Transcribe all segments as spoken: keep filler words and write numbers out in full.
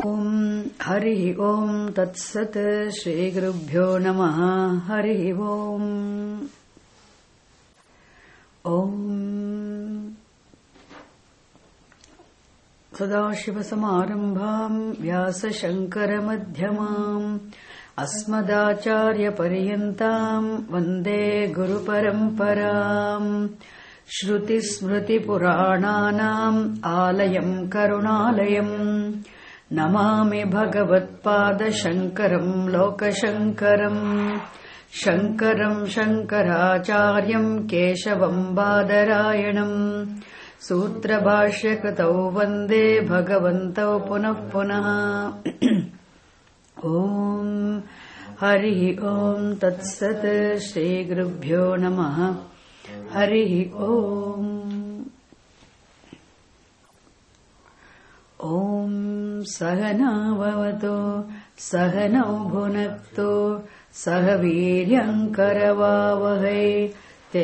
Om Hari Om Tat Sat Shri Gurubhyo Namaha Hari Om Om Sadashiva Samarambham Vyasa Shankara Madhyamam Asmadacharya Pariyantam Vande Guru Paramparam Shruti Smriti Purananam Alayam Karunalayam Namami Bhagavatpada Shankaram Lokashankaram Shankaram Shankaracharyam Keshavam Badarayanam Sutra Bhashya Kritau Vande Bhagavantau Punah Punah Om Hari Om Tat Sat Shri Gurubhyo Namaha Hari Om Om Sahana Vavato Sahanau Bhunakto Sahaviryam Karavavahai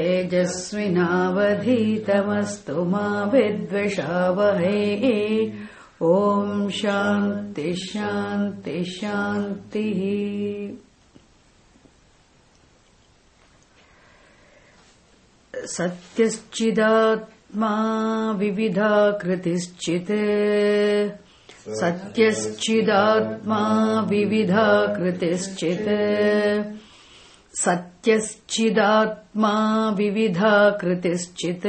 Tejasvinavadhitamastu ma vidvishavahai Om Shanti Shanti Shanti Satyaschidatma Vividha Kritischit Satyaschidatma Vividha Kritischit Satyaschidatma Vividha Kritischit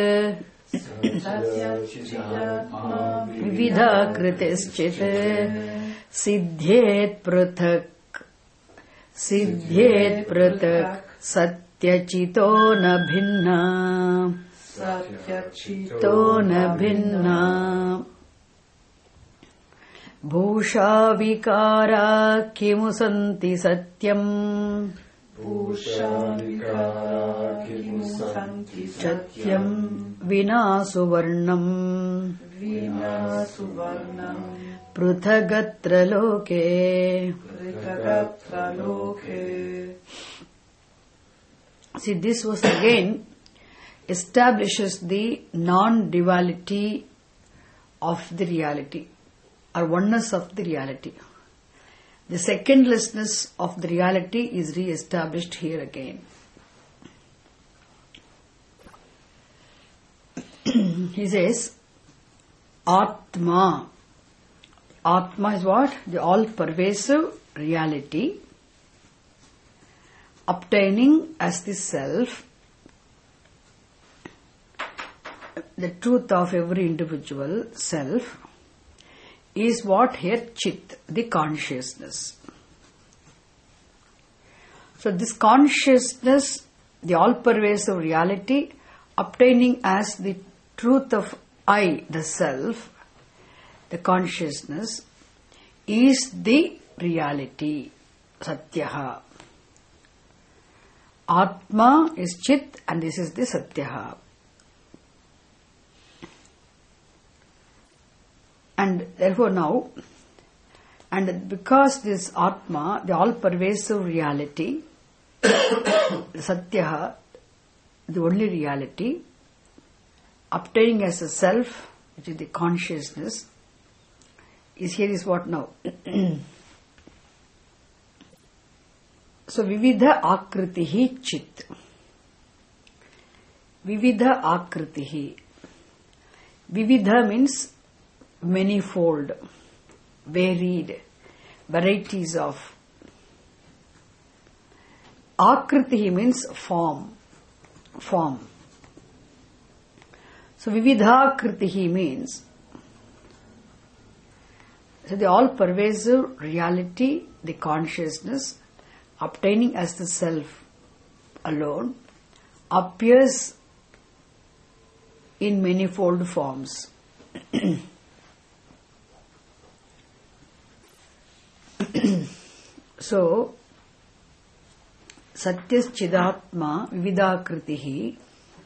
Vividha Kritischit Siddhyet Prathak Siddhyet Prathak Satyachito na bhinna Satyachito na bhinna Bhusha vikara kimusanti satyam Bhusha vikara kimusanti satyam Vinasu varnam Vinasu varnam Pruthagatra loke Pruthagatra loke. See, this was again establishes the non-duality of the reality or oneness of the reality. The secondlessness of the reality is re-established here again. He says, Atma. Atma is what? The all-pervasive reality obtaining as the self, the truth of every individual self, is what here? Chit, the consciousness. So this consciousness, the all-pervasive reality, obtaining as the truth of I, the self, the consciousness, is the reality, Satyaha. Atma is Chit and this is the Satyaha. And therefore now, and because this Atma, the all-pervasive reality, Satyaha, the only reality, obtaining as a self, which is the consciousness, is here is what now? So, Vividha Akritihi Chit. Vividha Akritihi. Vividha means manifold, varied, varieties of. Akritihi means form, form. So, Vividha Akritihi means so the all-pervasive reality, the consciousness, obtaining as the self alone, appears in manifold forms. So, Satyaschidatma Vividakritihi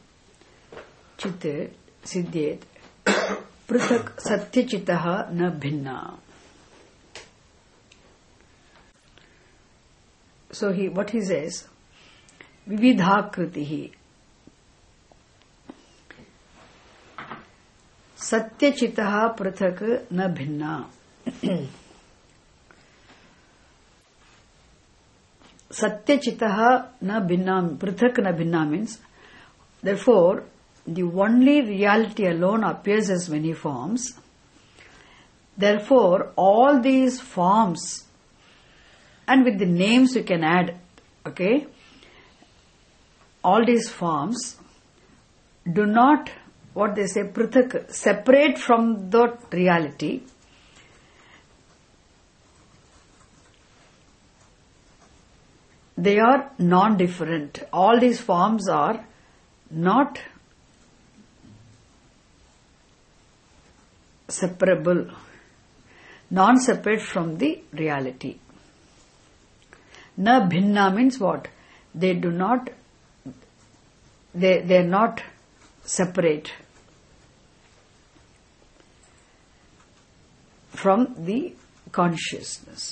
Chit Siddhyet Pruthak Satyachitaha na bhinna. So he, what he says, Vividhakritihi Satyachitaha prathak na bhinna. Satyachitaha na bhinna, prithak na bhinna means, therefore, the only reality alone appears as many forms. Therefore, all these forms, and with the names you can add, okay, all these forms do not, what they say, prithak, separate from the reality. They are non-different. All these forms are not separable, non-separate from the reality. Na bhinna means what? They do not, they, they are not separate from the consciousness.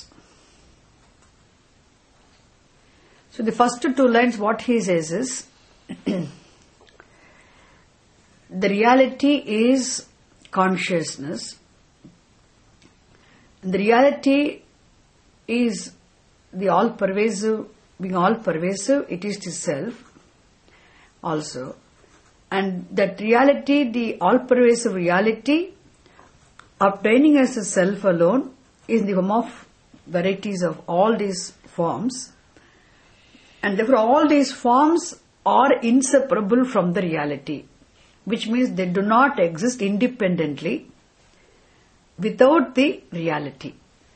So the first two lines, what he says is, the reality is consciousness. The reality is the all-pervasive, being all-pervasive, it is the self also. And that reality, the all-pervasive reality, obtaining as a self alone, is in the form of varieties of all these forms. And therefore all these forms are inseparable from the reality, which means they do not exist independently without the reality.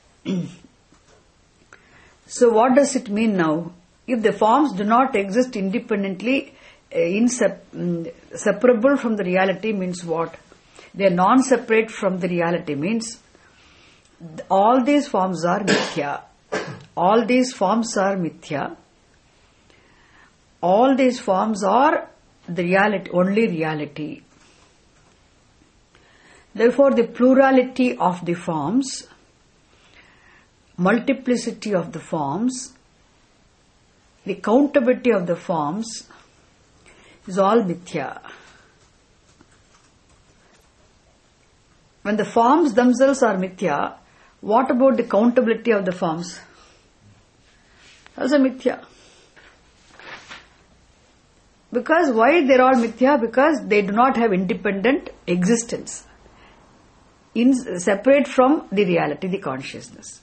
So what does it mean now? If the forms do not exist independently, uh, inseparable from the reality means what? They are non-separate from the reality means all these forms are mithya. All these forms are mithya. All these forms are the reality, only reality. Therefore, the plurality of the forms, multiplicity of the forms, the countability of the forms is all mithya. When the forms themselves are mithya, what about the countability of the forms? Also mithya. Because why they are all mithya? Because they do not have independent existence, in, separate from the reality, the consciousness.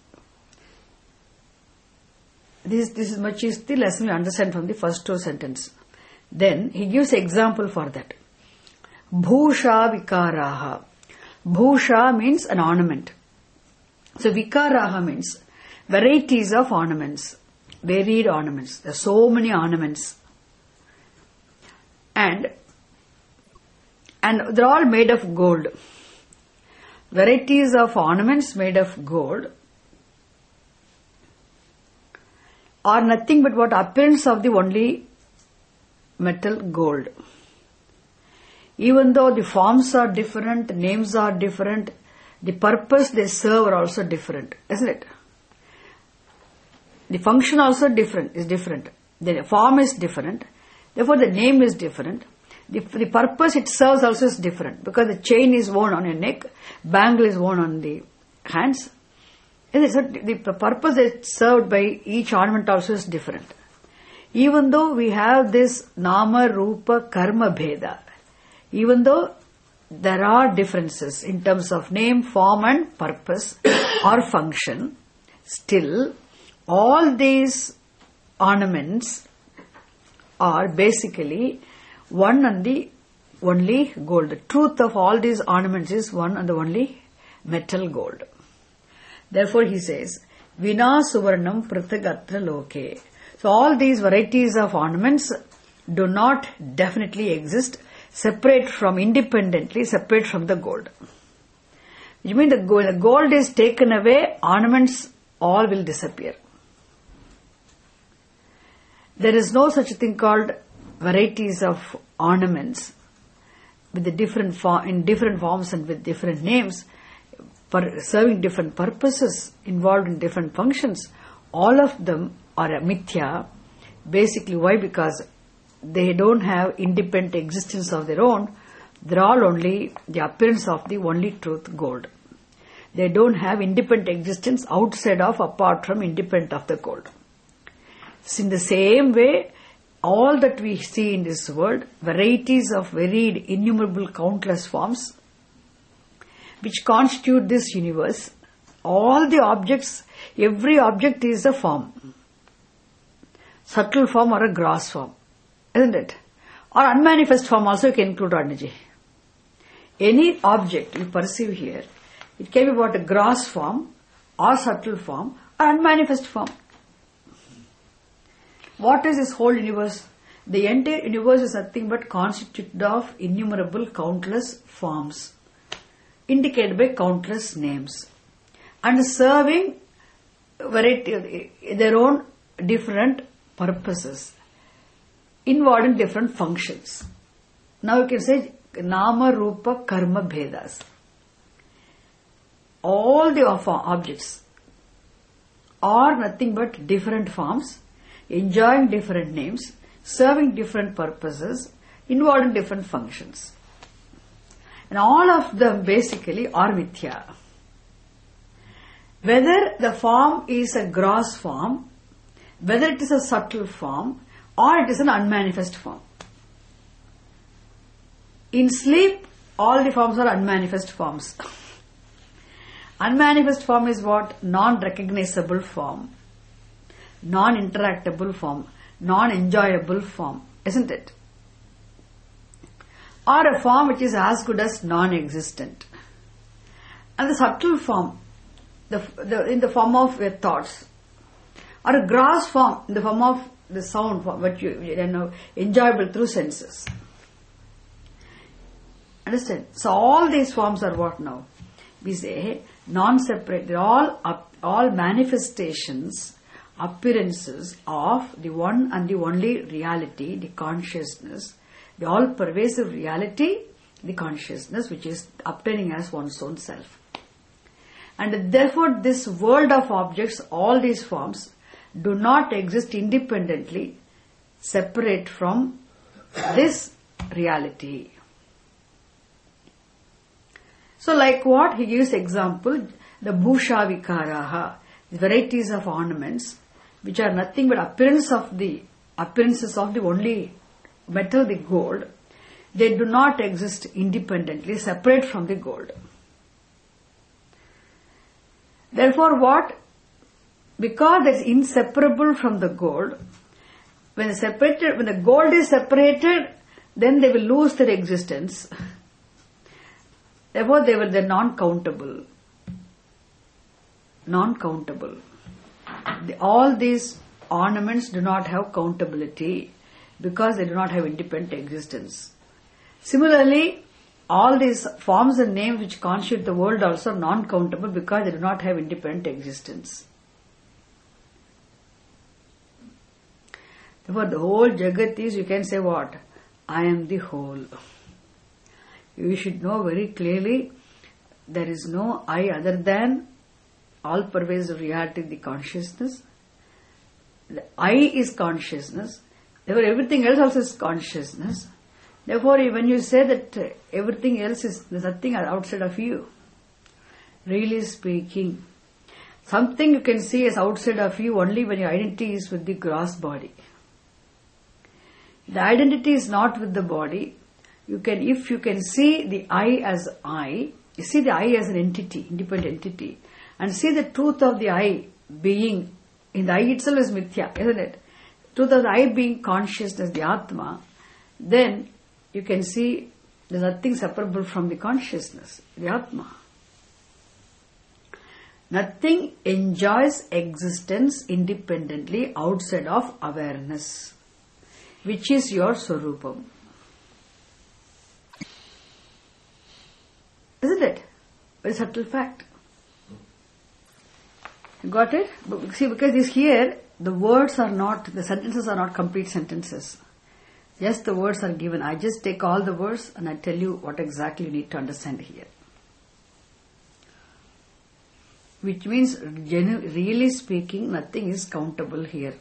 This, this is much is the lesson we understand from the first two sentences. Then he gives an example for that. Bhusha vikaraha. Bhusha means an ornament. So vikaraha means varieties of ornaments, varied ornaments. There are so many ornaments. And, and they're all made of gold. Varieties of ornaments made of gold are nothing but what appearance of the only metal gold. Even though the forms are different, the names are different, the purpose they serve are also different, isn't it? The function also different, is different. The form is different. Therefore, the name is different. The, the purpose it serves also is different, because the chain is worn on your neck, bangle is worn on the hands. So the purpose that's served by each ornament also is different. Even though we have this nama, rupa, karma, bheda, even though there are differences in terms of name, form and purpose or function, still all these ornaments are basically one and the only gold. The truth of all these ornaments is one and the only metal gold. Therefore he says, Vina suvarnam pritagatra loke. So all these varieties of ornaments do not definitely exist separate from, independently separate from the gold. You mean the gold, the gold is taken away, ornaments all will disappear. There is no such thing called varieties of ornaments with the different form, in different forms and with different names, for serving different purposes, involved in different functions. All of them are a mithya. Basically, why? Because they don't have independent existence of their own. They're all only the appearance of the only truth, gold. They don't have independent existence outside of, apart from, independent of the gold. So in the same way, all that we see in this world, varieties of varied, innumerable, countless forms, which constitute this universe, all the objects, every object is a form. Subtle form or a gross form, isn't it? Or unmanifest form also you can include, Radhanaji. Any object you perceive here, it can be about a gross form, or subtle form, or unmanifest form. What is this whole universe? The entire universe is nothing but constituted of innumerable, countless forms, indicated by countless names, and serving variety, their own different purposes, involved in different functions. Now you can say Nama, Rupa, Karma, Bhedas. All the objects are nothing but different forms, enjoying different names, serving different purposes, involved in different functions. And all of them basically are mithya. Whether the form is a gross form, whether it is a subtle form, or it is an unmanifest form. In sleep, all the forms are unmanifest forms. Unmanifest form is what? Non-recognizable form, non-interactable form, non-enjoyable form, isn't it? Or a form which is as good as non-existent. And the subtle form, the, the, in the form of your thoughts, or a gross form in the form of the sound, form, what you, you know, enjoyable through senses. Understand? So all these forms are what now? We say non-separate. They're all up, all manifestations, appearances of the one and the only reality, the consciousness, the all-pervasive reality, the consciousness, which is obtaining as one's own self. And therefore, this world of objects, all these forms, do not exist independently, separate from this reality. So like what? He gives example, the bhusha vikaraha, the varieties of ornaments, which are nothing but appearance of the, appearances of the only metal, the gold. They do not exist independently, separate from the gold. Therefore what? Because it's inseparable from the gold, when separated, when the gold is separated, then they will lose their existence. Therefore, they were the non-countable. Non-countable. The, all these ornaments do not have countability because they do not have independent existence. Similarly, all these forms and names which constitute the world also are non-countable because they do not have independent existence. Therefore, the whole Jagat is, you can say what? I am the whole. You should know very clearly there is no I other than all-pervasive reality, the consciousness. The I is consciousness. Therefore, everything else also is consciousness. Therefore, when you say that everything else is, there's nothing outside of you. Really speaking, something you can see as outside of you only when your identity is with the gross body. The identity is not with the body. You can, if you can see the I as I, you see the I as an entity, independent entity, and see the truth of the I being, in the I itself is mithya, isn't it? Truth of the I being consciousness, the Atma, then you can see there's nothing separable from the consciousness, the Atma. Nothing enjoys existence independently outside of awareness, which is your Swarupam. Isn't it? Very subtle fact. You got it? See, because this here, the words are not, the sentences are not complete sentences. Yes, the words are given. I just take all the words and I tell you what exactly you need to understand here. Which means, genu- really speaking, nothing is countable here.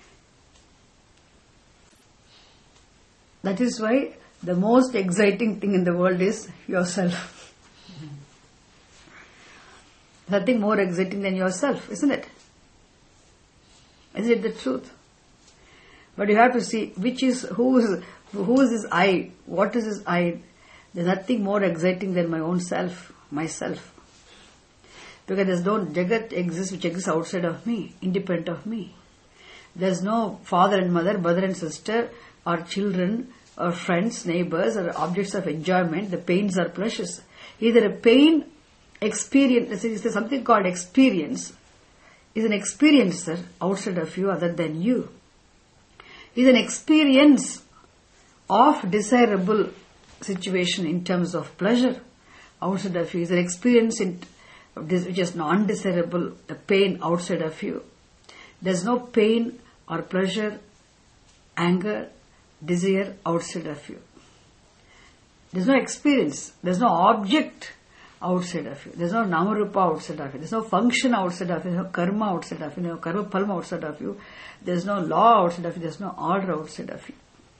That is why the most exciting thing in the world is yourself. Nothing more exciting than yourself, isn't it? Isn't it the truth? But you have to see which is, who is, who is this I? What is this I? There's nothing more exciting than my own self, myself. Because there's no Jagat exists which exists outside of me, independent of me. There's no father and mother, brother and sister, or children, or friends, neighbors, or objects of enjoyment. The pains or pleasures. Either a pain, experience, there's something called experience, is an experiencer outside of you other than you. Is an experience of desirable situation in terms of pleasure outside of you. Is an experience in which is non-desirable, a pain outside of you. There's no pain or pleasure, anger, desire outside of you. There's no experience. There's no object outside of you. There's no namarupa outside of you. There's no function outside of you. There's no karma outside of you. There's no karma palma outside of you. There's no law outside of you. There's no order outside of you.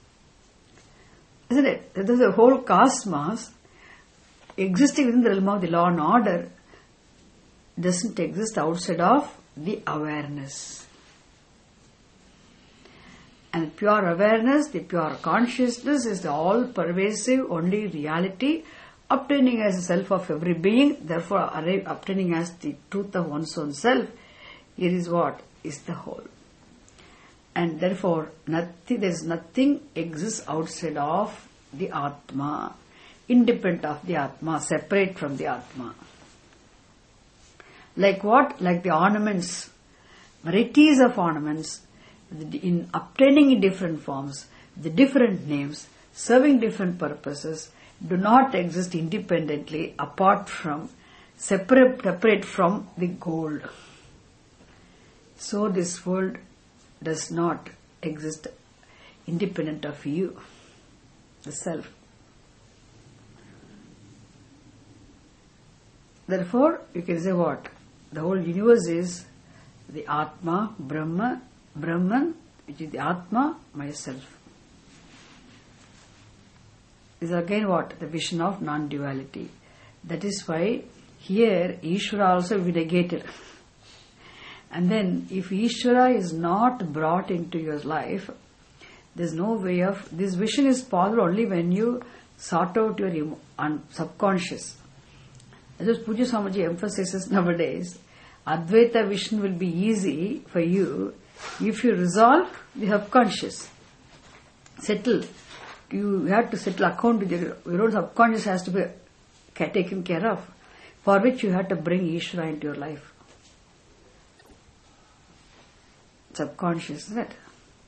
Isn't it? There's a whole cosmos existing within the realm of the law and order doesn't exist outside of the awareness. And pure awareness, the pure consciousness is the all-pervasive, only reality, obtaining as the self of every being, therefore obtaining as the truth of one's own self. Here is what is the whole. And therefore, nothing, there is nothing exists outside of the Atma, independent of the Atma, separate from the Atma. Like what? Like the ornaments, varieties of ornaments, in obtaining in different forms, the different names, serving different purposes, do not exist independently apart from, separate, separate from the gold. So this world does not exist independent of you, the self. Therefore, you can say what? The whole universe is the Atma, Brahma, Brahman, which is the Atma, myself. This is again what? The vision of non-duality. That is why here Ishvara also will be negated. And then if Ishvara is not brought into your life, there's no way of... This vision is possible only when you sort out your emo- un- subconscious. As Pujya Swamiji emphasizes nowadays, Advaita vision will be easy for you if you resolve the subconscious. Settle. You have to settle account with your, your own subconscious has to be taken care of, for which you have to bring Ishvara into your life. Subconscious, isn't it?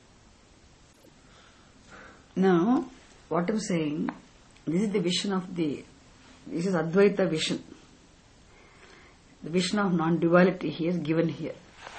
Now, what I'm saying, this is the vision of the, this is Advaita vision. The vision of non-duality here is given here.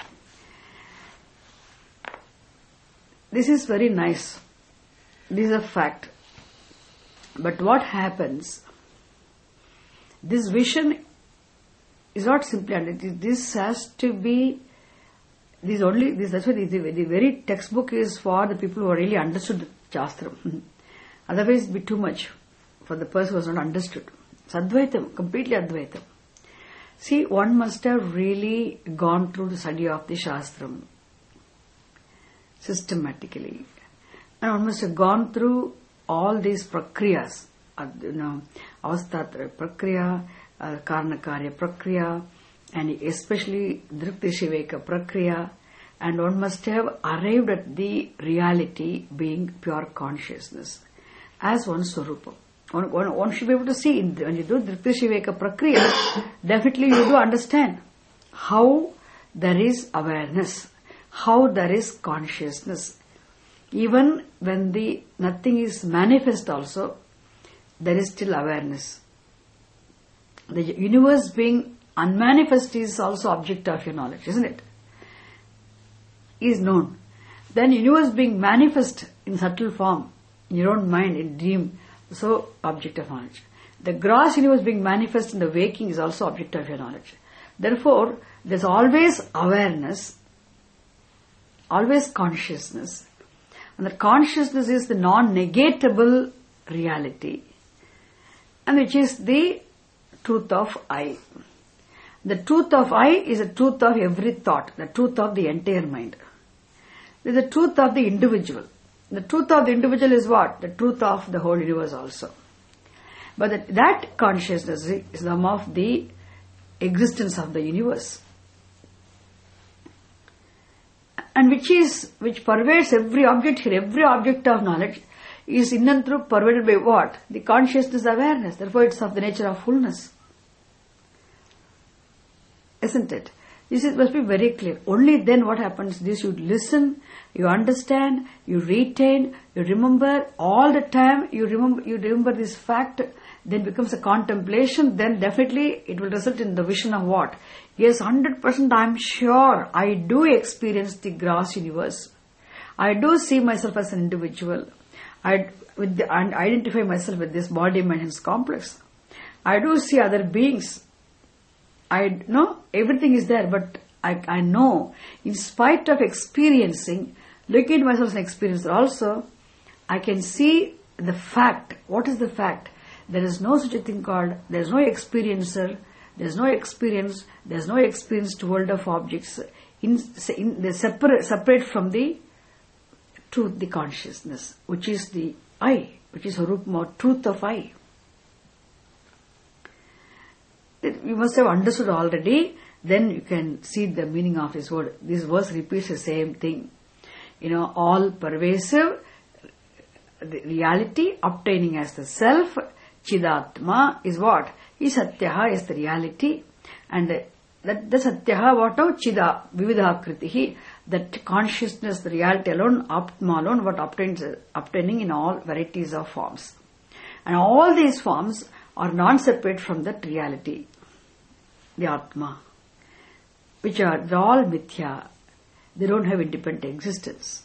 This is very nice. This is a fact. But what happens, this vision is not simply under, this has to be, this only, this, that's why the, the very textbook is for the people who are really understood the Shastram. Otherwise it would be too much for the person who has not understood. It's Advaitam, completely Advaitam. See, one must have really gone through the study of the Shastram systematically. And one must have gone through all these prakriyas, uh, you know, avasthatra prakriya, uh, karnakarya prakriya, and especially drikti-shiveka prakriya, and one must have arrived at the reality being pure consciousness as one swarupa. One, one, one should be able to see, in the, when you do drikti-shiveka prakriya, definitely you do understand how there is awareness, how there is consciousness. Even when the nothing is manifest also, there is still awareness. The universe being unmanifest is also object of your knowledge, isn't it? Is known. Then universe being manifest in subtle form, in your own mind, in dream, so object of knowledge. The gross universe being manifest in the waking is also object of your knowledge. Therefore, there's always awareness, always consciousness. And the consciousness is the non-negatable reality, and which is the truth of I. The truth of I is the truth of every thought, the truth of the entire mind. There is the truth of the individual. The truth of the individual is what? The truth of the whole universe also. But that, that consciousness is some of the existence of the universe. And which is, which pervades every object here, every object of knowledge is in and through pervaded by what? The consciousness awareness. Therefore it's of the nature of fullness. Isn't it? This is, must be very clear. Only then what happens? This you listen, you understand, you retain, you remember all the time. You remember, you remember this fact. Then becomes a contemplation. Then definitely it will result in the vision of what? Yes, one hundred percent I am sure I do experience the gross universe. I do see myself as an individual. I with the, and identify myself with this body, mind, and complex. I do see other beings. I know everything is there, but I, I know, in spite of experiencing, looking at myself as an experiencer also, I can see the fact. What is the fact? There is no such a thing called, there is no experiencer, there is no experience, there is no experienced world of objects. In, in, they separate, separate from the truth, the consciousness, which is the I, which is Arupama, truth of I. You must have understood already, then you can see the meaning of this word. This verse repeats the same thing. You know, all pervasive reality obtaining as the self, Chidatma is what? Is Satyaha is the reality. And that the Satyaha what now? Chida, Vividhakritihi, that consciousness, the reality alone, Atma alone, what obtains, obtaining in all varieties of forms. And all these forms are non-separate from that reality, the Atma, which are all mithya. They don't have independent existence.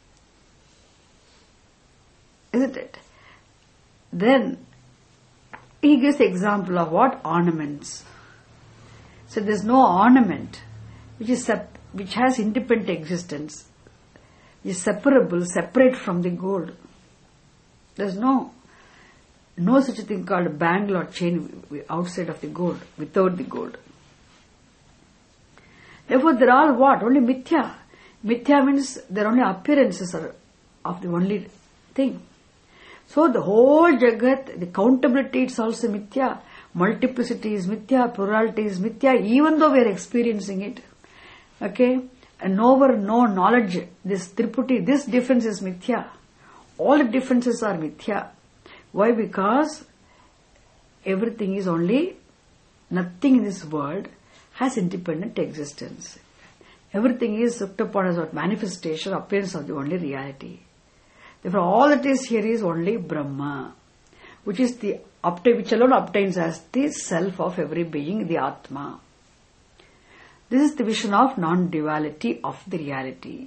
Isn't it? Then, he gives the example of what? Ornaments. So there's no ornament which is sep- which has independent existence, is separable, separate from the gold. There's no no such a thing called a bangle or chain outside of the gold, without the gold. Therefore, they're all what? Only mithya. Mithya means they're only appearances of the only thing. So the whole Jagat, the countability is also mithya, multiplicity is mithya, plurality is mithya, even though we are experiencing it. Okay? And knower, no knowledge, this triputi, this difference is mithya. All the differences are mithya. Why? Because everything is only, nothing in this world has independent existence. Everything is looked upon as what? Manifestation, appearance of the only reality. Therefore, all that is here is only Brahma, which is the which alone obtains as the self of every being, the Atma. This is the vision of non-duality of the reality.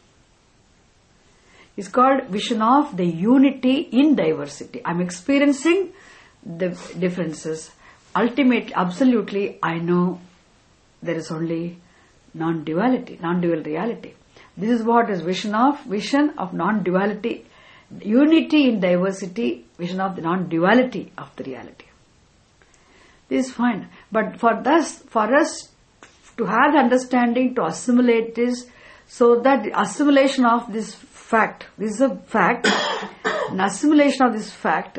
It's called vision of the unity in diversity. I'm experiencing the differences. Ultimately, absolutely, I know there is only non-duality, non-dual reality. This is what is vision of, vision of non-duality, unity in diversity, vision of the non-duality of the reality. This is fine. But for us, for us to have the understanding, to assimilate this, so that the assimilation of this fact, this is a fact, an assimilation of this fact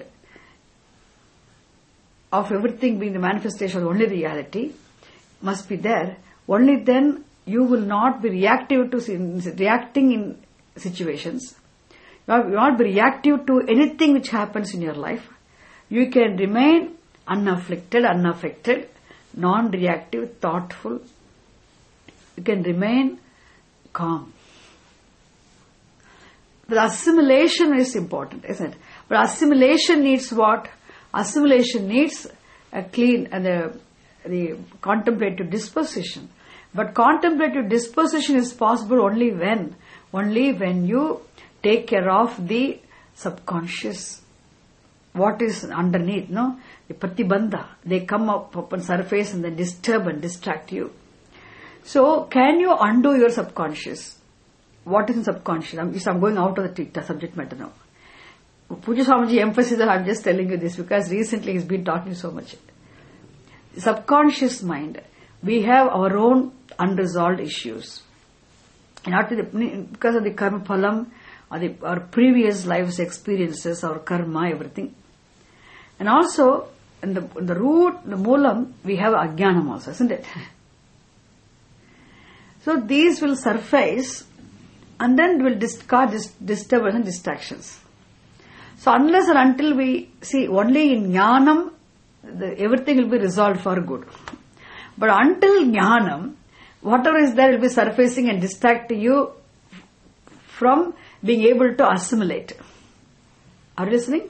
of everything being the manifestation of only reality must be there. Only then you will not be reactive to reacting in situations. You will not be reactive to anything which happens in your life. You can remain unafflicted, unaffected, non-reactive, thoughtful. You can remain calm. But assimilation is important, isn't it? But assimilation needs what? Assimilation needs a clean and the, the contemplative disposition. But contemplative disposition is possible only when? Only when you take care of the subconscious. What is underneath, no? The pratibandha. They come up upon surface and then disturb and distract you. So, can you undo your subconscious? What is in subconscious? I'm, I'm going out of the, the subject matter now. Pujya Swamiji emphasizes that I'm just telling you this because recently he's been talking so much. The subconscious mind. we have our own unresolved issues. Not the, because of the karma phalam, or the, our previous life's experiences, our karma, everything. And also, in the, in the root, the moolam, we have ajnanam also, isn't it? So these will surface and then will discard this disturbance and distractions. So unless and until we see only in jnanam, the, everything will be resolved for good. But until jnanam, whatever is there will be surfacing and distracting you from being able to assimilate. Are you listening?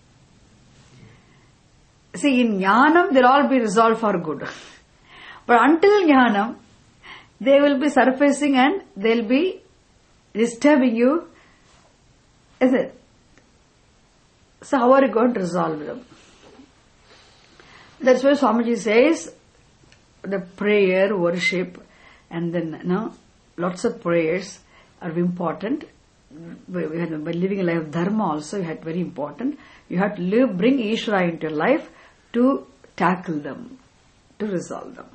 See, in jnanam, they'll all be resolved for good. But until jnanam, they will be surfacing and they'll be disturbing you. Is it? So how are you going to resolve them? That's why Swamiji says, the prayer, worship, and then, you know, lots of prayers are important. We had, by living a life of dharma also, you had very important. You have to live, bring Ishvara into your life to tackle them, to resolve them.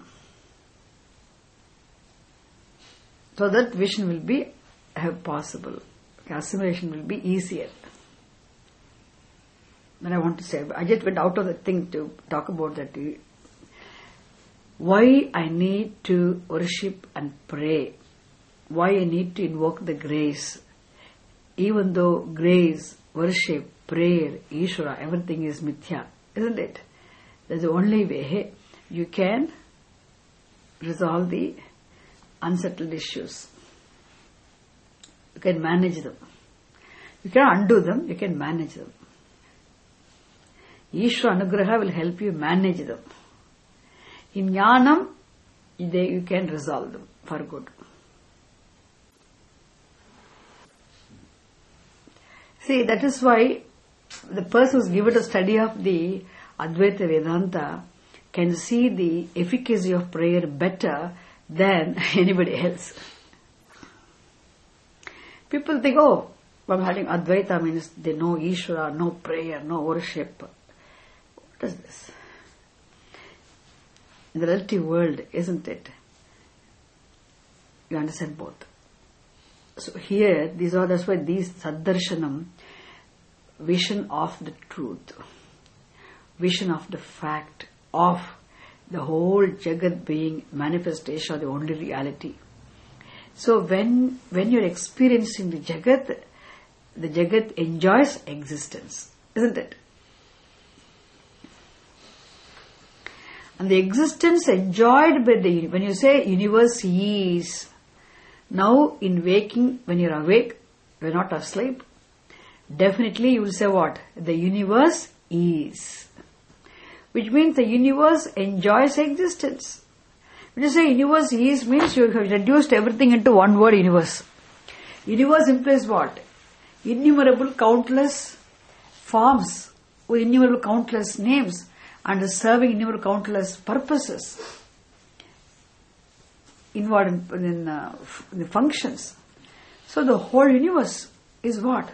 So that vision will be have possible. Assimilation will be easier. Then I want to say, I just went out of the thing to talk about that. Why I need to worship and pray. Why I need to invoke the grace. Even though grace, worship, prayer, Ishvara, everything is mithya. Isn't it? That's the only way you can resolve the unsettled issues. You can manage them. You cannot undo them, you can manage them. Ishvara Anugraha will help you manage them. In jnanam, they, you can resolve them for good. See, that is why the person who is given a study of the Advaita Vedanta can see the efficacy of prayer better than anybody else. People think, oh, from having Advaita means they know Ishvara, no prayer, no worship. What is this? In the relative world, isn't it? You understand both. So here, these are, that's why these Saddarshanam, vision of the truth, vision of the fact of the whole Jagat being manifestation of the only reality. So when when you're experiencing the Jagat, the Jagat enjoys existence, isn't it? And the existence enjoyed by the, when you say universe is, now in waking, when you're awake, you're not asleep, definitely you will say what? The universe is. Which means the universe enjoys existence. When you say universe is, means you have reduced everything into one word, universe. Universe implies what? Innumerable countless forms, with innumerable countless names, and serving innumerable countless purposes involved in, in, uh, in the functions. So the whole universe is what?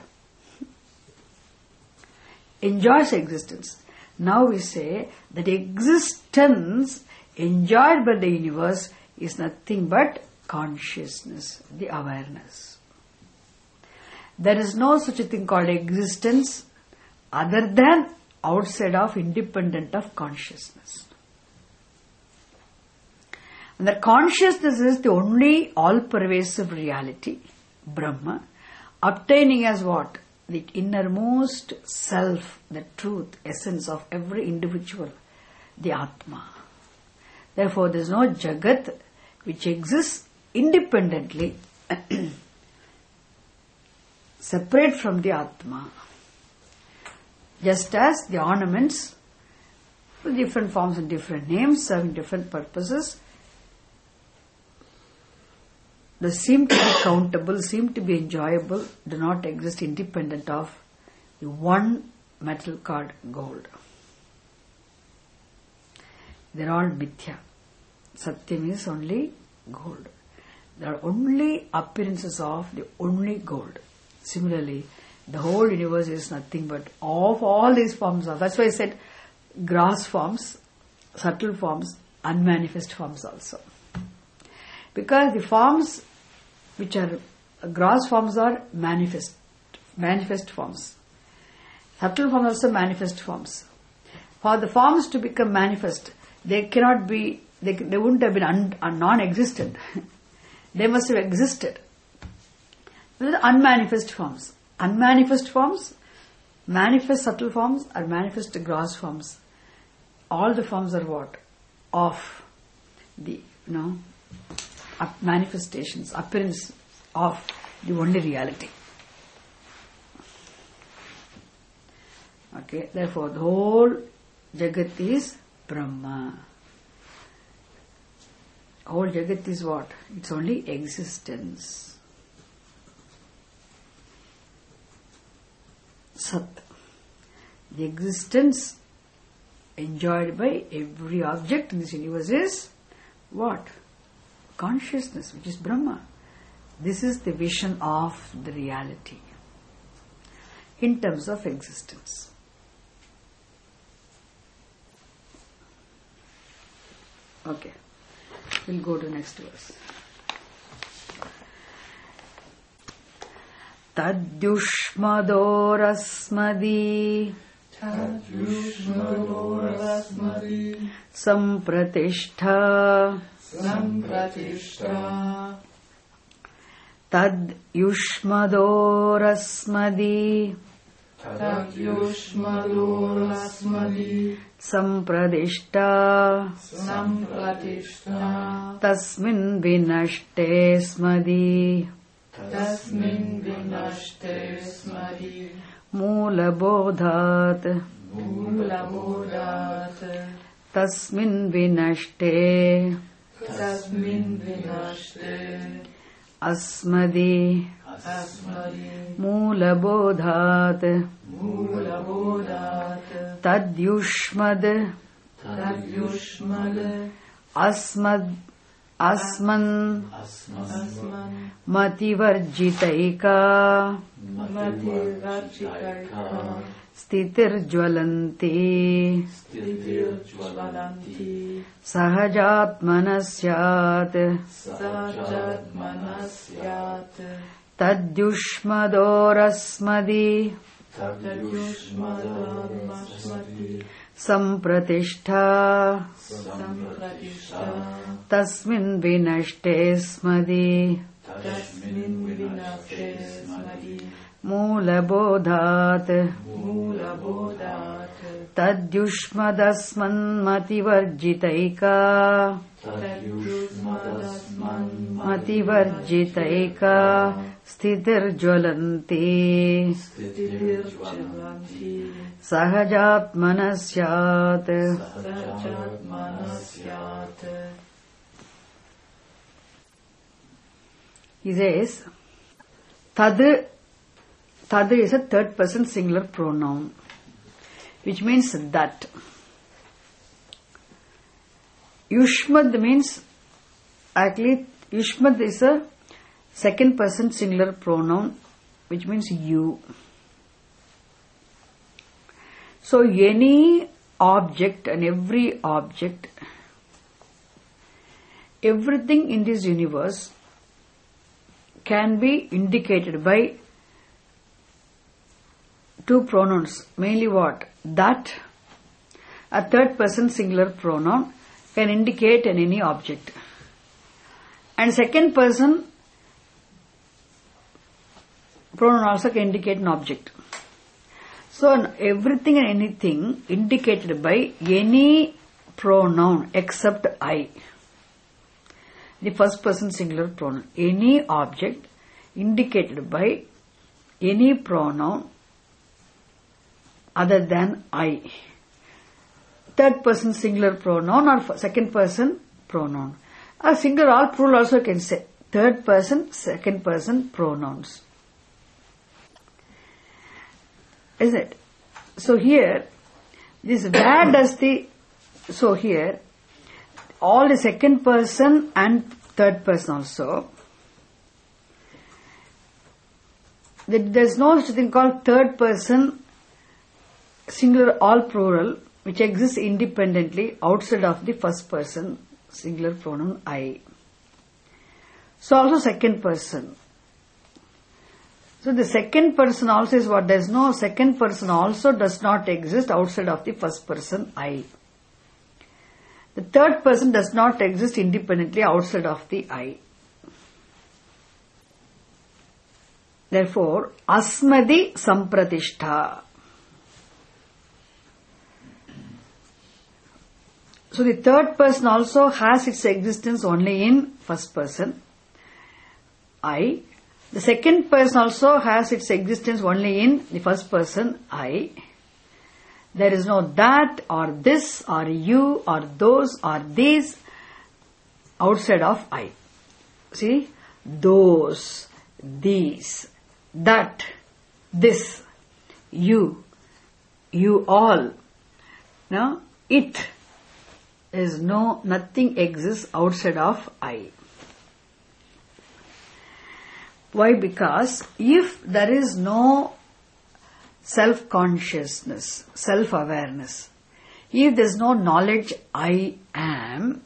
Enjoys existence. Now we say that existence enjoyed by the universe is nothing but consciousness, the awareness. There is no such a thing called existence other than outside of, independent of consciousness. And that consciousness is the only all-pervasive reality, Brahma, obtaining as what? The innermost self, the truth, essence of every individual, the Atma. Therefore, there is no Jagat which exists independently, separate from the Atma. Just as the ornaments, with different forms and different names, serving different purposes, they seem to be countable, seem to be enjoyable, do not exist independent of the one metal called gold. They are all mithya. Satyam is only gold. There are only appearances of the only gold. Similarly, the whole universe is nothing but of all these forms of. That's why I said gross forms, subtle forms, unmanifest forms also. Because the forms which are gross forms are manifest, manifest forms. Subtle forms also manifest forms. For the forms to become manifest, they cannot be, they, they wouldn't have been un, un, non-existent. They must have existed. These are unmanifest forms. Unmanifest forms, manifest subtle forms, or manifest gross forms. All the forms are what? Of the, you know, up manifestations, appearance of the only reality. Okay, therefore the whole Jagat is Brahma. Whole Jagat is what? It's only existence. Sat. The existence enjoyed by every object in this universe is what? Consciousness, which is Brahma. This is the vision of the reality in terms of existence. Okay, we'll go to next verse. Tadyushmadorasmadi Tadyushmadorasmadi Sampratishtha Sampratishtha Tadyushmadorasmadi Tadyushmadorasmadi Sampradishta Sampratishta Tasmin vinashte smadi Tasmin vinashte smadi Mulabodhat Mulabodhat Tasmin vinashte Tasmin vinashte Asmadi Asmadi Mulabodhat Mulabodhat Tadyushmad Tadyushmad Asmad Asman Asman Mativarjitaika Mativarjitaika Stitirjvalanti Stitirjvalanti Sahajatmanasyat Sahajatmanasyat Tadyushmadorasmadi Tadyushmadorasmadi Sampratishtha Sampratishta Tasmin vinashte smadi Tasmin vinashte smadi Mulabodhat Mulabodhat Tadyushmadasman Mativarjitaika Tadyushmadasman Mativarjitaika Stitirjvalanti Stitirjvalanti Sahajatmanasyat Sahajatmanasyat. He says, Tad, Tad is a third person singular pronoun, which means that. Yushmad means, actually, Yushmad is a second person singular pronoun, which means you. So any object and every object, everything in this universe can be indicated by two pronouns. Mainly what? That, a third person singular pronoun, can indicate an any object. And second person pronoun also can indicate an object. So everything and anything indicated by any pronoun except I. The first person singular pronoun. Any object indicated by any pronoun other than I. Third person singular pronoun or second person pronoun. A singular or plural also can say. Third person, second person pronouns. Isn't it? So here, this where does the, so here, all the second person and third person also, there is no such thing called third person singular all plural, which exists independently outside of the first person, singular pronoun I. So also second person. So the second person also is what? There is no second person also does not exist outside of the first person I. The third person does not exist independently outside of the I. Therefore, asmadi sampratishtha. So the third person also has its existence only in first person I. The second person also has its existence only in the first person I. There is no that or this or you or those or these outside of I. See? Those, these, that, this, you, you all. Now, it is no, nothing exists outside of I. Why? Because if there is no self-consciousness, self-awareness, if there is no knowledge I am,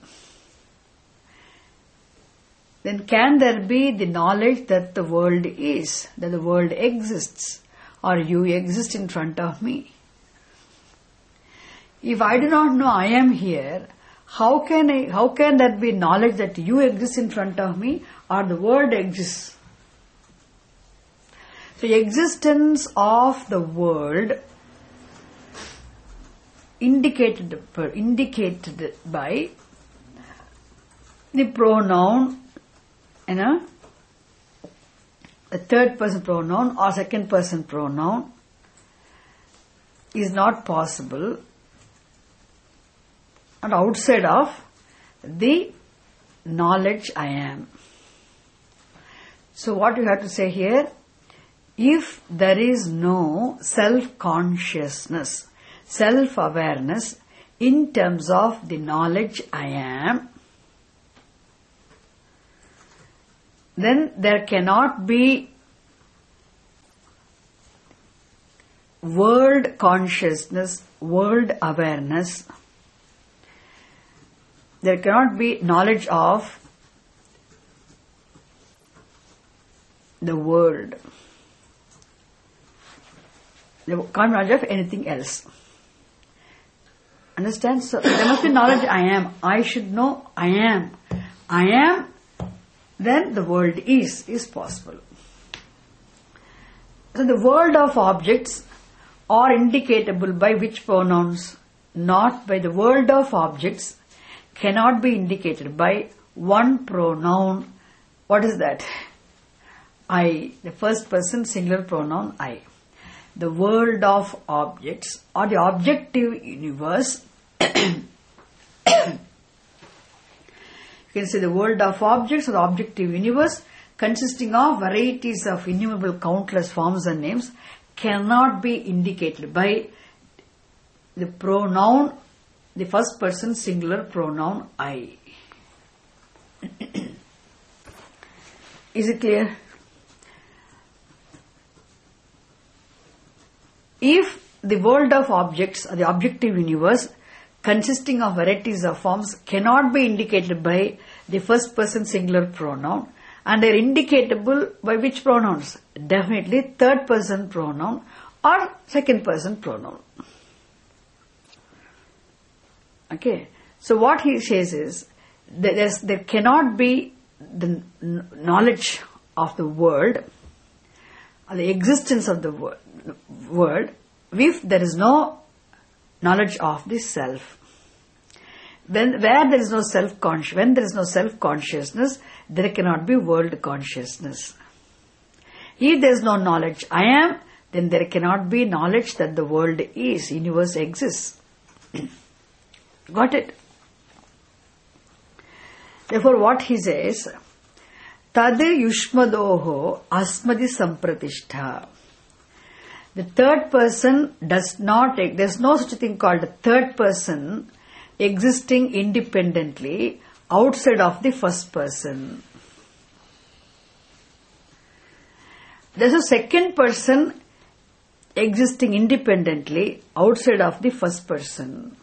then can there be the knowledge that the world is, that the world exists, or you exist in front of me? If I do not know I am here, how can I, how can there be knowledge that you exist in front of me or the world exists? So existence of the world indicated indicated by the pronoun, you know, a third person pronoun or second person pronoun is not possible and outside of the knowledge I am. So what you have to say here, if there is no self-consciousness, self-awareness in terms of the knowledge I am, then there cannot be world consciousness, world awareness. There cannot be knowledge of the world. There can't be knowledge of anything else. Understand? So there must be knowledge I am. I should know I am. I am, then the world is, is possible. So the world of objects are indicatable by which pronouns? Not by the world of objects cannot be indicated by one pronoun. What is that? I, the first person singular pronoun I. The world of objects or the objective universe. You can say the world of objects or the objective universe consisting of varieties of innumerable countless forms and names cannot be indicated by the pronoun, the first person singular pronoun I. Is it clear? If the world of objects or the objective universe consisting of varieties of forms cannot be indicated by the first person singular pronoun, and they are indicatable by which pronouns? Definitely third person pronoun or second person pronoun. Okay. So what he says is that there cannot be the knowledge of the world or the existence of the world, world if there is no knowledge of the self. When where there is no self conscious, when there is no self consciousness, there cannot be world consciousness. If there is no knowledge I am, then there cannot be knowledge that the world is, universe exists. Got it? Therefore, what he says, tad yushmadoho asmadi sampratishtha. The third person does not, there is no such a thing called a third person existing independently outside of the first person. There is a second person existing independently outside of the first person.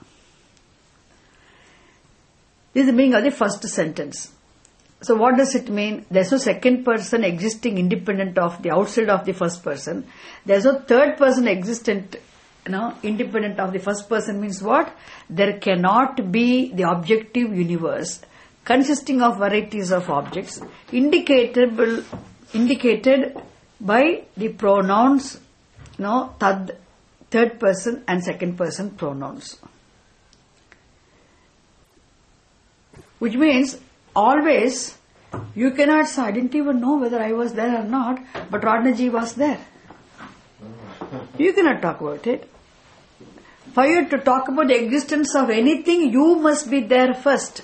This is the meaning of the first sentence. So what does it mean? There's no second person existing independent of the outside of the first person. There's no third person existent, you know, independent of the first person means what? There cannot be the objective universe consisting of varieties of objects indicatable, indicated by the pronouns, you know, tad, third person and second person pronouns. Which means always you cannot say, I didn't even know whether I was there or not, but Radhaji was there. You cannot talk about it. For you to talk about the existence of anything, you must be there first.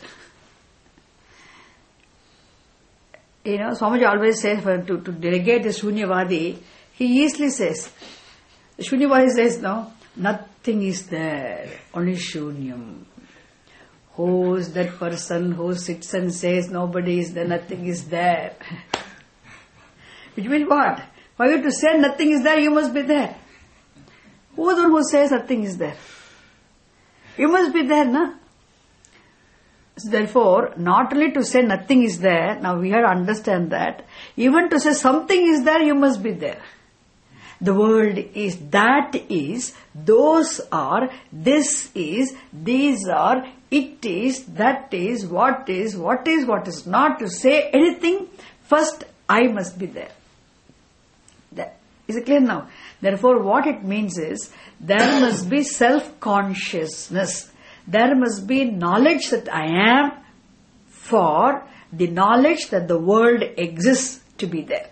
You know, Swamiji always says, for, to, to delegate the Shunyavadi, he easily says, the Shunyavadi says, no, nothing is there, only Shunyam. Who is that person who sits and says nobody is there, nothing is there? Which means what? For you to say nothing is there, you must be there. Who is the one who says nothing is there? You must be there, na? So therefore, not only to say nothing is there, now we have to understand that, even to say something is there, you must be there. The world is, that is, those are, this is, these are, it is, that is, what is, what is, what is not. To say anything, first I must be there. That, is it clear now? Therefore, what it means is, there must be self-consciousness. There must be knowledge that I am for the knowledge that the world exists to be there.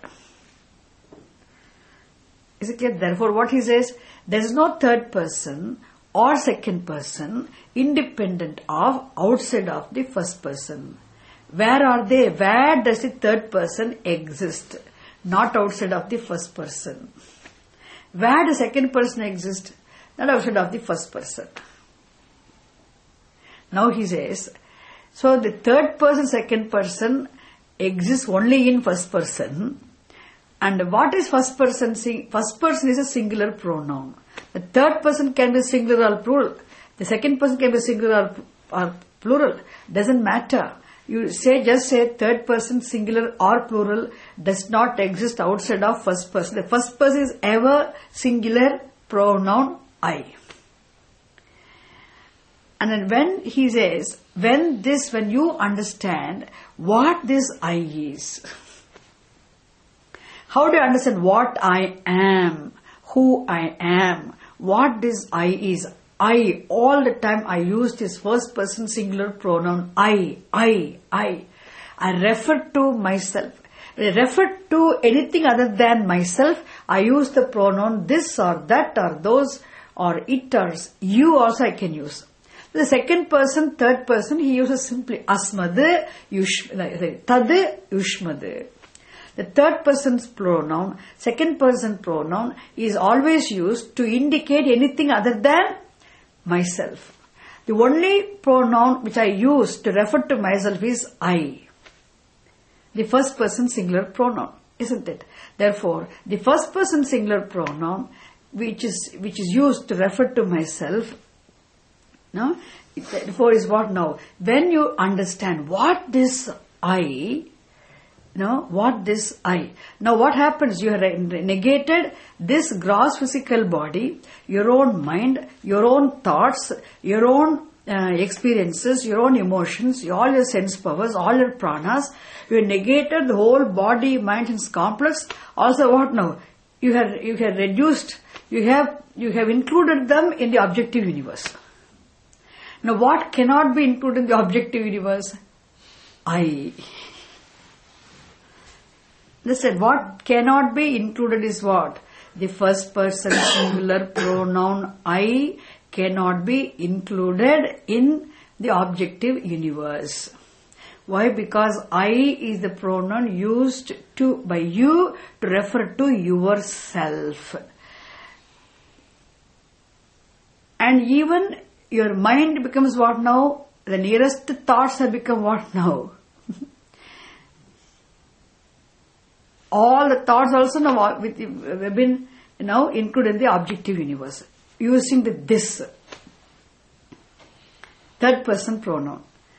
Is it clear? Therefore, what he says, there is no third person or second person independent of, outside of the first person. Where are they? Where does the third person exist? Not outside of the first person. Where does the second person exist? Not outside of the first person. Now he says, so the third person, second person exists only in first person. And what is first person? First person is a singular pronoun. The third person can be singular or plural. The second person can be singular or, or plural. Doesn't matter. You say, just say third person singular or plural does not exist outside of first person. The first person is ever singular pronoun I. And then when he says, when this, when you understand what this I is, how do you understand what I am, who I am, what this I is? I, all the time I use this first person singular pronoun I, I, I. I refer to myself. When I refer to anything other than myself, I use the pronoun this or that or those or it or you also I can use. The second person, third person, he uses simply asmad, yushmad, tad, yushmad. The third person's pronoun, second person pronoun is always used to indicate anything other than myself. The only pronoun which I use to refer to myself is I. The first person singular pronoun, isn't it? Therefore, the first person singular pronoun which is which is used to refer to myself, no? Therefore is what now? When you understand what this I, no, what this I. Now what happens? You have negated this gross physical body, your own mind, your own thoughts, your own uh, experiences, your own emotions, all your sense powers, all your pranas. You have negated the whole body, mind and complex. Also what now? You have, you have reduced, you have, you have included them in the objective universe. Now what cannot be included in the objective universe? I. Listen, what cannot be included is what? The first person singular pronoun I cannot be included in the objective universe. Why? Because I is the pronoun used to by you to refer to yourself. And even your mind becomes what now? The nearest thoughts have become what now? All the thoughts also now with, have been now include in the objective universe using the this third person pronoun.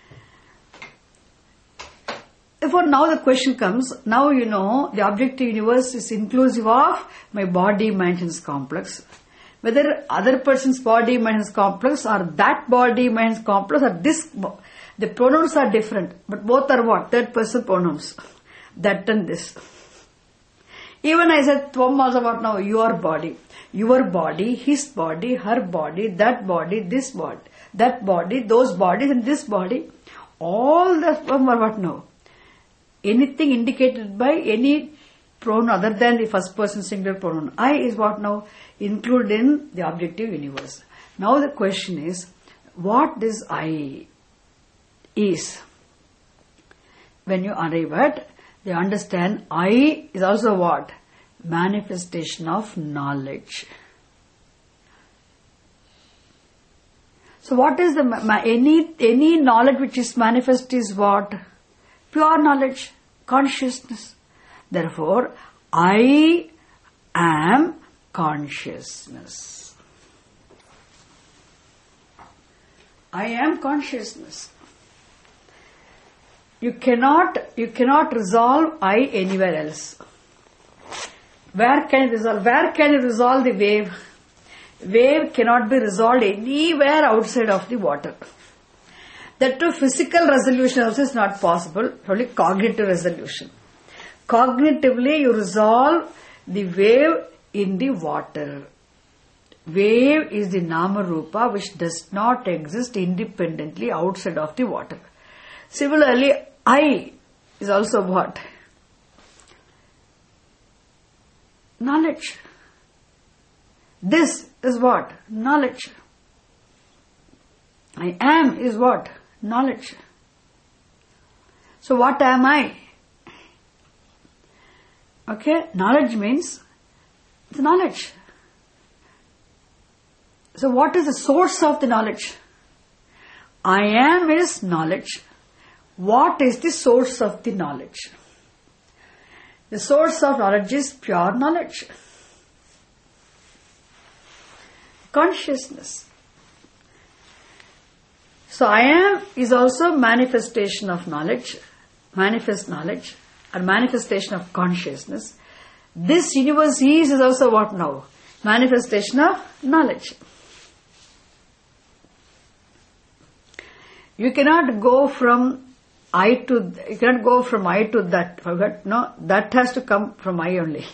Therefore, now the question comes, now you know the objective universe is inclusive of my body, mind, sense complex. Whether other person's body, mind, sense complex or that body, mind, sense complex or this, the pronouns are different, but both are what? Third person pronouns. That and this. Even I said, Tvam also what now? Your body. Your body, his body, her body, that body, this body, that body, those bodies and this body. All the Tvam are what now? Anything indicated by any pronoun other than the first person singular pronoun. I is what now? Included in the objective universe. Now the question is, what this I is? When you arrive at, they understand I is also what? Manifestation of knowledge. So what is the, any, any knowledge which is manifest is what? Pure knowledge, consciousness. Therefore, I am consciousness. I am consciousness. You cannot, you cannot resolve I anywhere else. Where can you resolve? Where can you resolve the wave? Wave cannot be resolved anywhere outside of the water. That too, physical resolution also is not possible, only cognitive resolution. Cognitively, you resolve the wave in the water. Wave is the Nama Rupa which does not exist independently outside of the water. Similarly, I is also what? Knowledge. This is what? Knowledge. I am is what? Knowledge. So what am I? Okay, knowledge means the knowledge. So what is the source of the knowledge? I am is knowledge. What is the source of the knowledge? The source of knowledge is pure knowledge. Consciousness. So I am is also manifestation of knowledge, manifest knowledge, or manifestation of consciousness. This universe is, is also what now? Manifestation of knowledge. You cannot go from I to, you cannot go from I to that. Forget, no, that has to come from I only.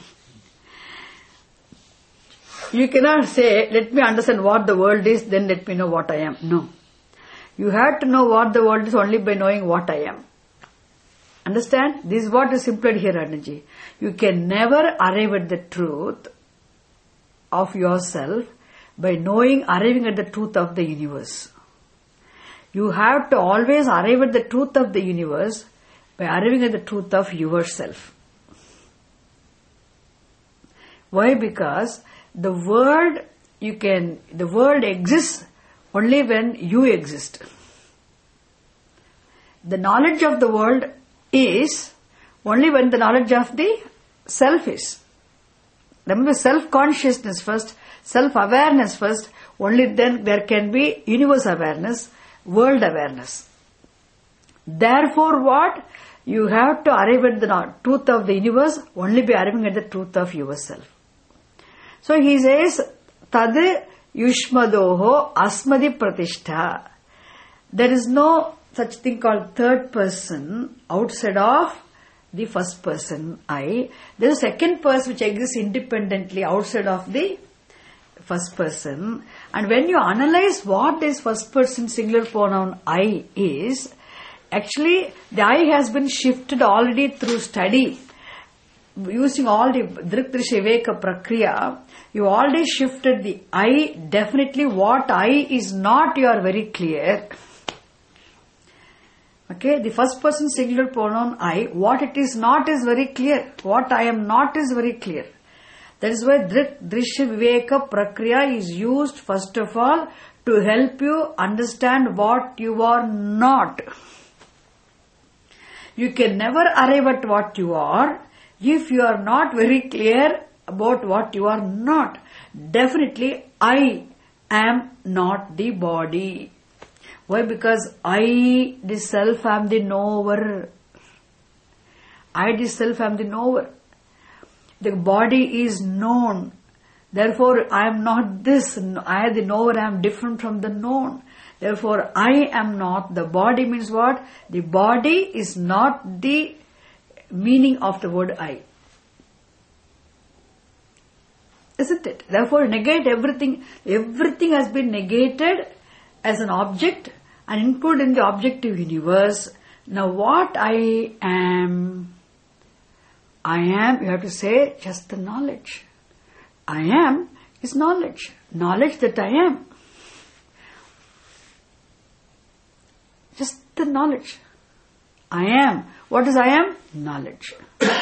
You cannot say, let me understand what the world is, then let me know what I am. No. You have to know what the world is only by knowing what I am. Understand? This is what is implied here, Ananji. You can never arrive at the truth of yourself by knowing, arriving at the truth of the universe. You have to always arrive at the truth of the universe by arriving at the truth of yourself. Why? Because the world, you can, the world exists only when you exist. The knowledge of the world is only when the knowledge of the self is. Remember, self-consciousness first, self-awareness first, only then there can be universe awareness, world awareness. Therefore what? You have to arrive at the truth of the universe only by arriving at the truth of yourself. So he says, Tad Yushmadoho Asmadi Pratishtha. There is no such thing called third person outside of the first person I. There is a second person which exists independently outside of the first person. And when you analyze what this first person singular pronoun I is, actually the I has been shifted already through study. Using all the Drik Drisha Viveka Prakriya, you already shifted the I. Definitely what I is not, you are very clear. Okay, the first person singular pronoun I, what it is not is very clear. What I am not is very clear. That is why Drik Drisha Viveka Prakriya is used first of all to help you understand what you are not. You can never arrive at what you are if you are not very clear about what you are not. Definitely, I am not the body. Why? Because I, the self, am the knower. I, the self, am the knower. The body is known. Therefore, I am not this. I, the knower, am different from the known. Therefore, I am not. The body means what? The body is not the meaning of the word I. Isn't it? Therefore, negate everything. Everything has been negated as an object and included in the objective universe. Now, what I am? I am, you have to say, just the knowledge. I am is knowledge. Knowledge that I am. Just the knowledge. I am. What is I am? Knowledge.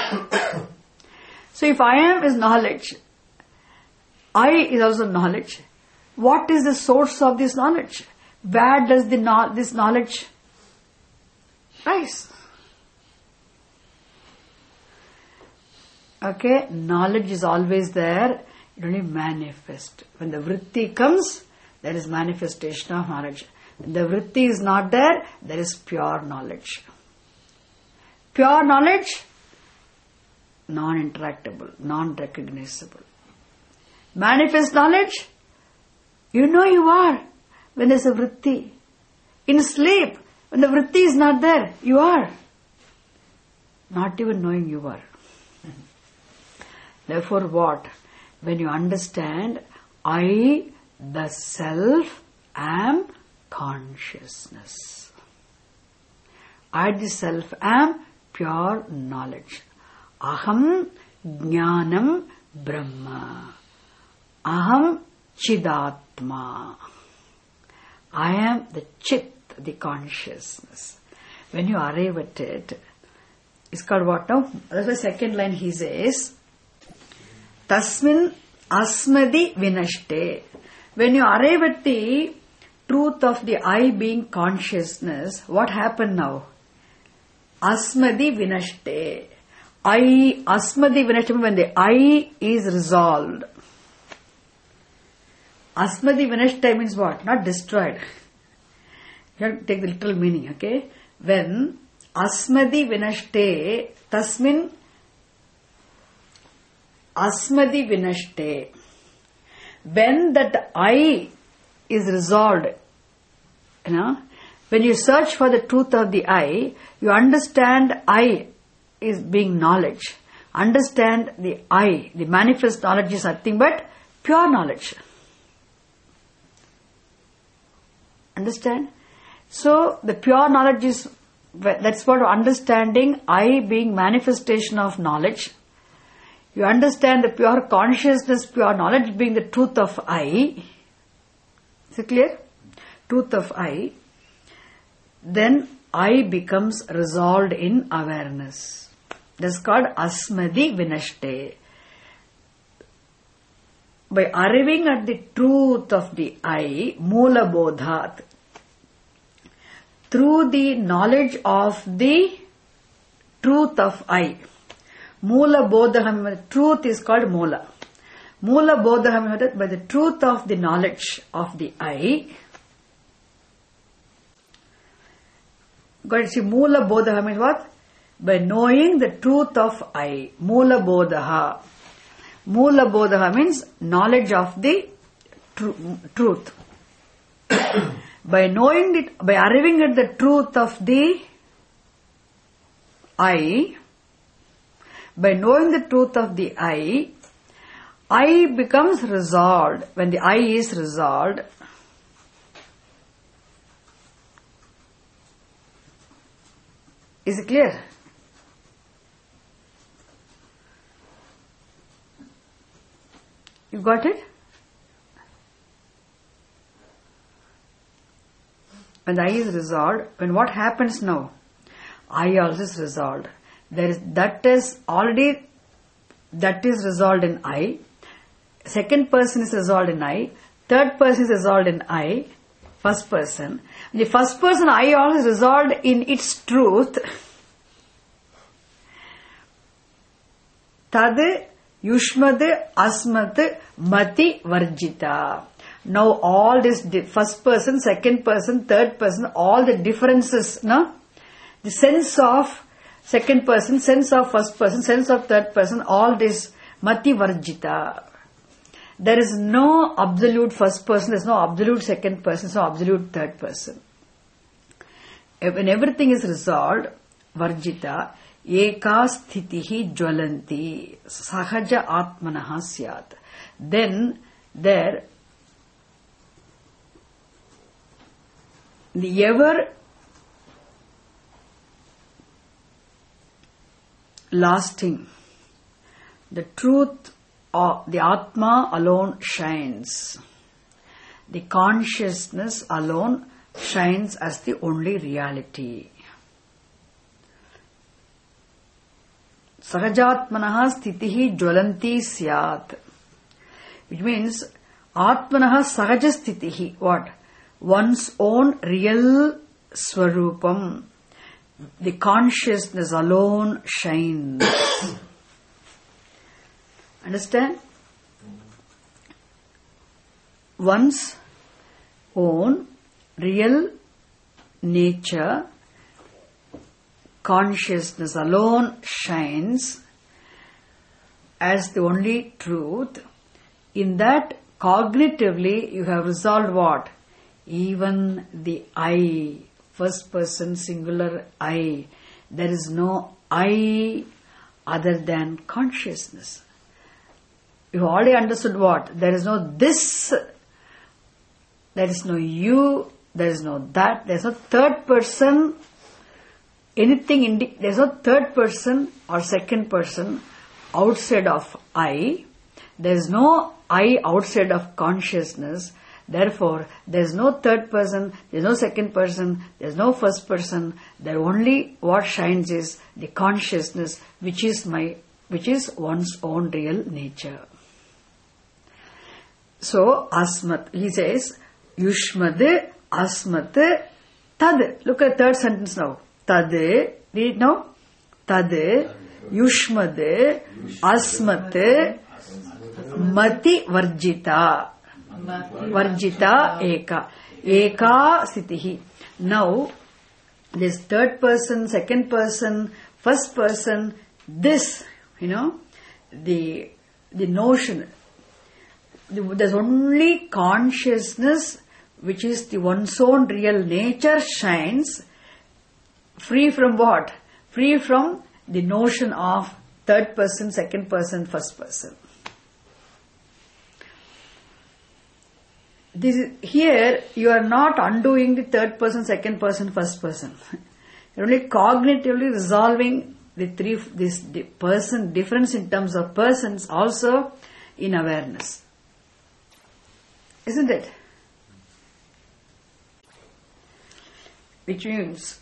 So if I am is knowledge, I is also knowledge. What is the source of this knowledge? Where does the no- this knowledge rise? Okay, knowledge is always there. It only manifests. When the vritti comes, there is manifestation of knowledge. When the vritti is not there, there is pure knowledge. Pure knowledge, non-interactable, non-recognizable. Manifest knowledge, you know you are when there is a vritti. In sleep, when the vritti is not there, you are. Not even knowing you are. Therefore what? When you understand, I, the self, am consciousness. I, the self, am pure knowledge. Aham jnanam brahma. Aham chidatma. I am the chit, the consciousness. When you arrive at it, it's called what now? That's the second line he says, Tasmin asmadi vinashte. When you arrive at the truth of the I being consciousness, what happened now? Asmadi vinashte. I, asmadi vinashte, when the I is resolved. Asmadi vinashte means what? Not destroyed. You have to take the literal meaning, okay? When asmadi vinashte, tasmin asmadi vinashte. When that I is resolved, you know, when you search for the truth of the I, you understand I is being knowledge. Understand the I, the manifest knowledge is nothing but pure knowledge. Understand? So, the pure knowledge is, that's what understanding I being manifestation of knowledge. You understand the pure consciousness, pure knowledge being the truth of I. Is it clear? Truth of I. Then I becomes resolved in awareness. That's called asmadi vinashte. By arriving at the truth of the I, mula bodhat, through the knowledge of the truth of I. Mula bodham, truth is called mula. Mula bodham, by the truth of the knowledge of the I. Got to see, mula bodham means what? By knowing the truth of I. Mula bodha. Mula bodha means knowledge of the tr- truth. By knowing it, by arriving at the truth of the I, by knowing the truth of the I, I becomes resolved. When the I is resolved, is it clear? You got it? When the I is resolved, when what happens now? I also is resolved. There is, that is already, that is resolved in I. Second person is resolved in I. Third person is resolved in I. First person. The first person I also is resolved in its truth. Tad Yushmad, Asmat, Mati, Varjita. Now all this di- first person, second person, third person, all the differences, no? The sense of second person, sense of first person, sense of third person, all this Mati Varjita. There is no absolute first person, there is no absolute second person, there is no absolute third person. When everything is resolved, Varjita, Eka Sthitihi Jwalanti, Sahaja Atmanaha Syat. Then there, the ever lasting, the truth of the Atma alone shines. The consciousness alone shines as the only reality. Sahajatmanaha sthitihi jwalanti syat. Which means, Atmanaha sahaja sthitihi. What? One's own real swarupam. The consciousness alone shines. Understand? One's own real nature, consciousness alone shines as the only truth. In that, cognitively, you have resolved what? Even the I, first person singular I. There is no I other than consciousness. You already understood what? There is no this, there is no you, there is no that, there is no third person, anything, indi- there is no third person or second person outside of I. There is no I outside of consciousness. Therefore, there is no third person, there is no second person, there is no first person. There only what shines is the consciousness, which is my, which is one's own real nature. So, Asmat, he says, Yushmad, Asmat, Tad. Look at the third sentence now. Tad, read it now. Tad, Yushmad, Asmat, Mati Varjita. Varjita Eka. Eka Sitihi. Now, this third person, second person, first person, this, you know, the, the notion, there's only consciousness which is the one's own real nature shines, free from what? Free from the notion of third person, second person, first person. This is, here you are not undoing the third person, second person, first person. You're only cognitively resolving the three, this the person difference in terms of persons also in awareness. Isn't it? Which means,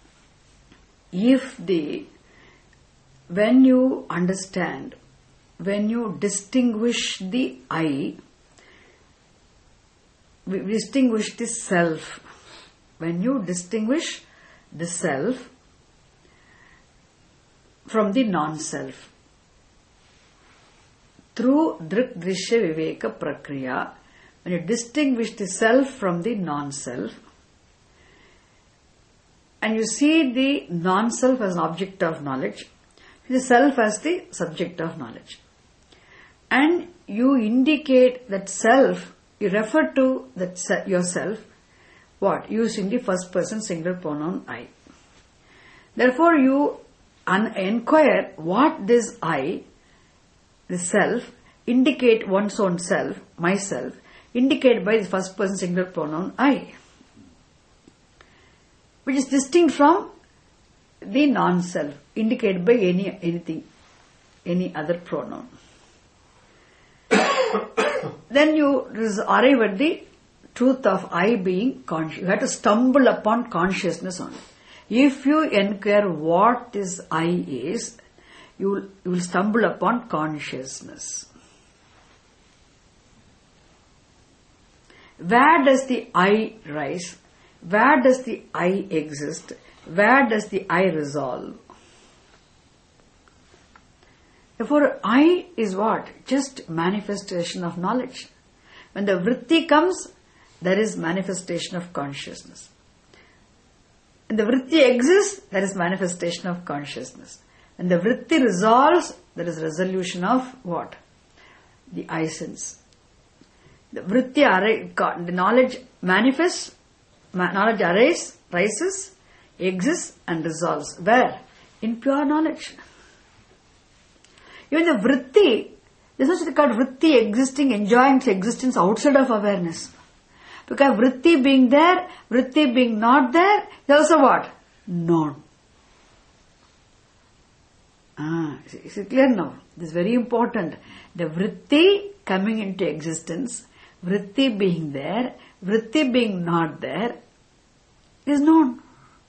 if the, when you understand, when you distinguish the I, we distinguish the self. When you distinguish the self from the non-self, through Drik Drishya Viveka Prakriya, when you distinguish the self from the non-self, and you see the non-self as an object of knowledge, the self as the subject of knowledge, and you indicate that self, you refer to that se- yourself, what? Using the first person singular pronoun I. Therefore, you un- inquire what this I, the self, indicate one's own self, myself, indicate by the first person singular pronoun I, which is distinct from the non-self, indicated by any anything, any other pronoun. Then you arrive at the truth of I being conscious. You have to stumble upon consciousness only. If you inquire what this I is, you will, you will stumble upon consciousness. Where does the I rise? Where does the I exist? Where does the I resolve? Therefore, I is what? Just manifestation of knowledge. When the vritti comes, there is manifestation of consciousness. When the vritti exists, there is manifestation of consciousness. When the vritti resolves, there is resolution of what? The I sense. The vritti, arri- the knowledge manifests, ma- knowledge arises, rises, exists and resolves. Where? In pure knowledge. Even the vritti, there is no such called vritti existing, enjoying its existence outside of awareness. Because vritti being there, vritti being not there, is also what? Known. Ah, is it clear now? This is very important. The vritti coming into existence, vritti being there, vritti being not there, is known.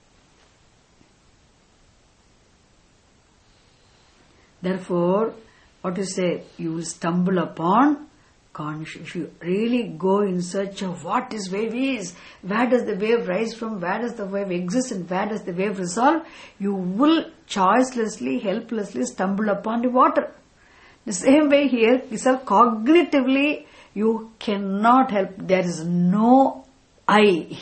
Therefore, what you say, you will stumble upon conscious. If you really go in search of what is wave is, where does the wave rise from, where does the wave exist and where does the wave resolve, you will choicelessly, helplessly stumble upon the water. The same way here, yourself cognitively, you cannot help. There is no I.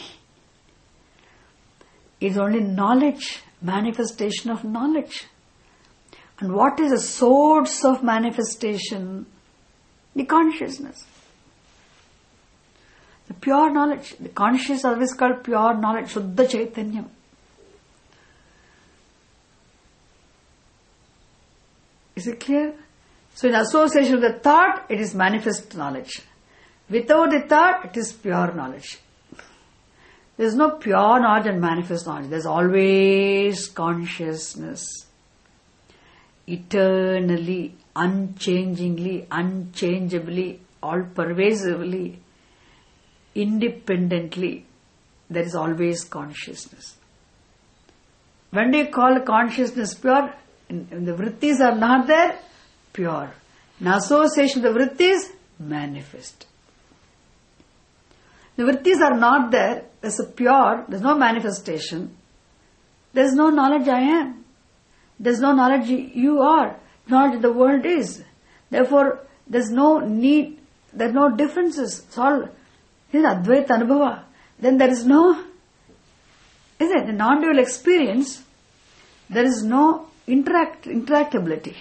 It's only knowledge, manifestation of knowledge. And what is the source of manifestation? The consciousness. The pure knowledge. The conscious is always called pure knowledge, Shuddha Chaitanyam. Is it clear? So in association with the thought, it is manifest knowledge. Without the thought, it is pure knowledge. There is no pure knowledge and manifest knowledge. There is always consciousness. Eternally, unchangingly, unchangeably, all pervasively, independently, there is always consciousness. When do you call consciousness pure? When the vrittis are not there, pure. In association with the vrittis, manifest. The vrittis are not there, there's a pure, there's no manifestation, there's no knowledge I am. There's no knowledge you are, knowledge the world is. Therefore, there's no need, there's no differences. It's all, this is Advaita Anubhava. Then there is no, isn't it? The non-dual experience, there is no interact, interactability.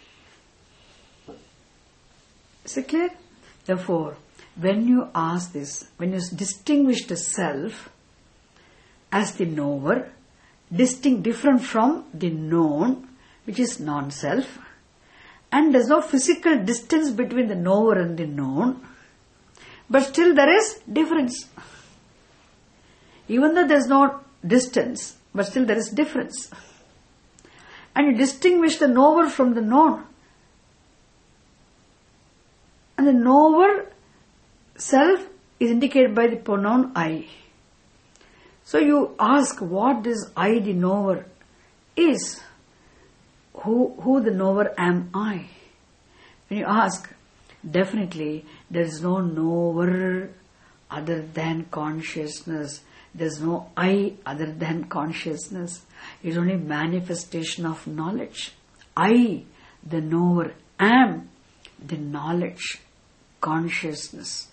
Is it clear? Therefore, when you ask this, when you distinguish the self as the knower, distinct, different from the known, which is non-self, and there's no physical distance between the knower and the known, but still there is difference. Even though there's no distance, but still there is difference. And you distinguish the knower from the known. And the knower self is indicated by the pronoun I. So you ask what this I, the knower, is. Who, who the knower am I? When you ask, definitely there is no knower other than consciousness. There is no I other than consciousness. It is only manifestation of knowledge. I, the knower, am the knowledge, consciousness.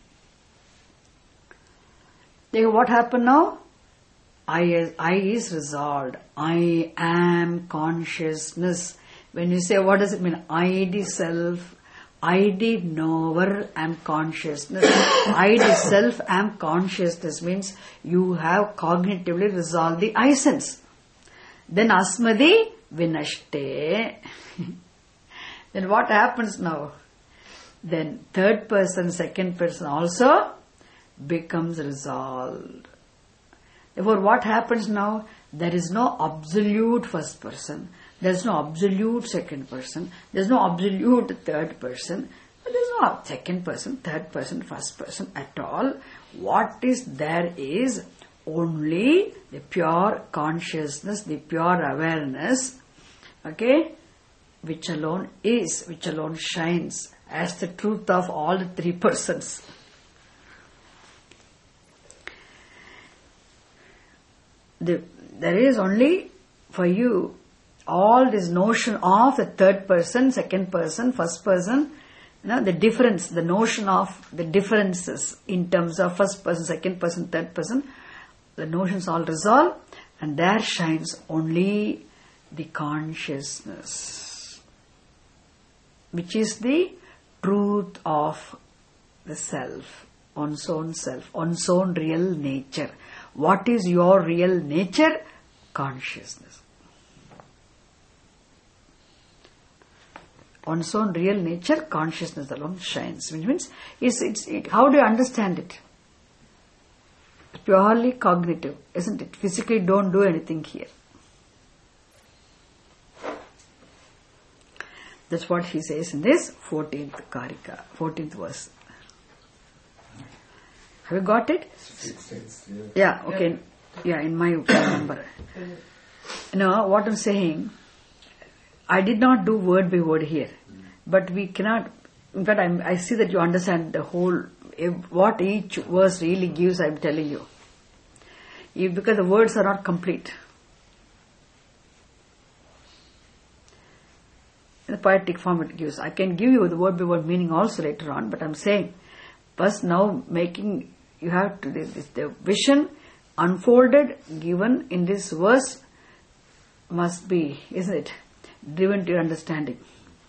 Then what happened now? I is, I is resolved. I am consciousness. When you say, what does it mean? I the self, I the knower, am consciousness. I the self, am consciousness means you have cognitively resolved the I sense. Then asmadi vinashte. Then what happens now? Then third person, second person also becomes resolved. Therefore, what happens now? There is no absolute first person. There is no absolute second person. There is no absolute third person. There is no second person, third person, first person at all. What is there is only the pure consciousness, the pure awareness, okay, which alone is, which alone shines as the truth of all the three persons. The, there is only for you all this notion of the third person, second person, first person, you know, the difference, the notion of the differences in terms of first person, second person, third person, the notions all resolve, and there shines only the consciousness, which is the truth of the self, one's own self, one's own real nature. What is your real nature? Consciousness. One's own real nature, consciousness alone shines. Which means, it's, it's, it, how do you understand it? Purely cognitive, isn't it? Physically don't do anything here. That's what he says in this fourteenth Karika, fourteenth verse. Have you got it? sixteenth, yeah. Yeah, okay. Yeah, in my number. You know, what I'm saying, I did not do word by word here. But we cannot, in fact, I'm, I see that you understand the whole, what each verse really gives, I'm telling you. you. Because the words are not complete. In the poetic form it gives. I can give you the word by word meaning also later on, but I'm saying, first now making, you have to, this, the vision unfolded, given in this verse must be, isn't it, driven to your understanding.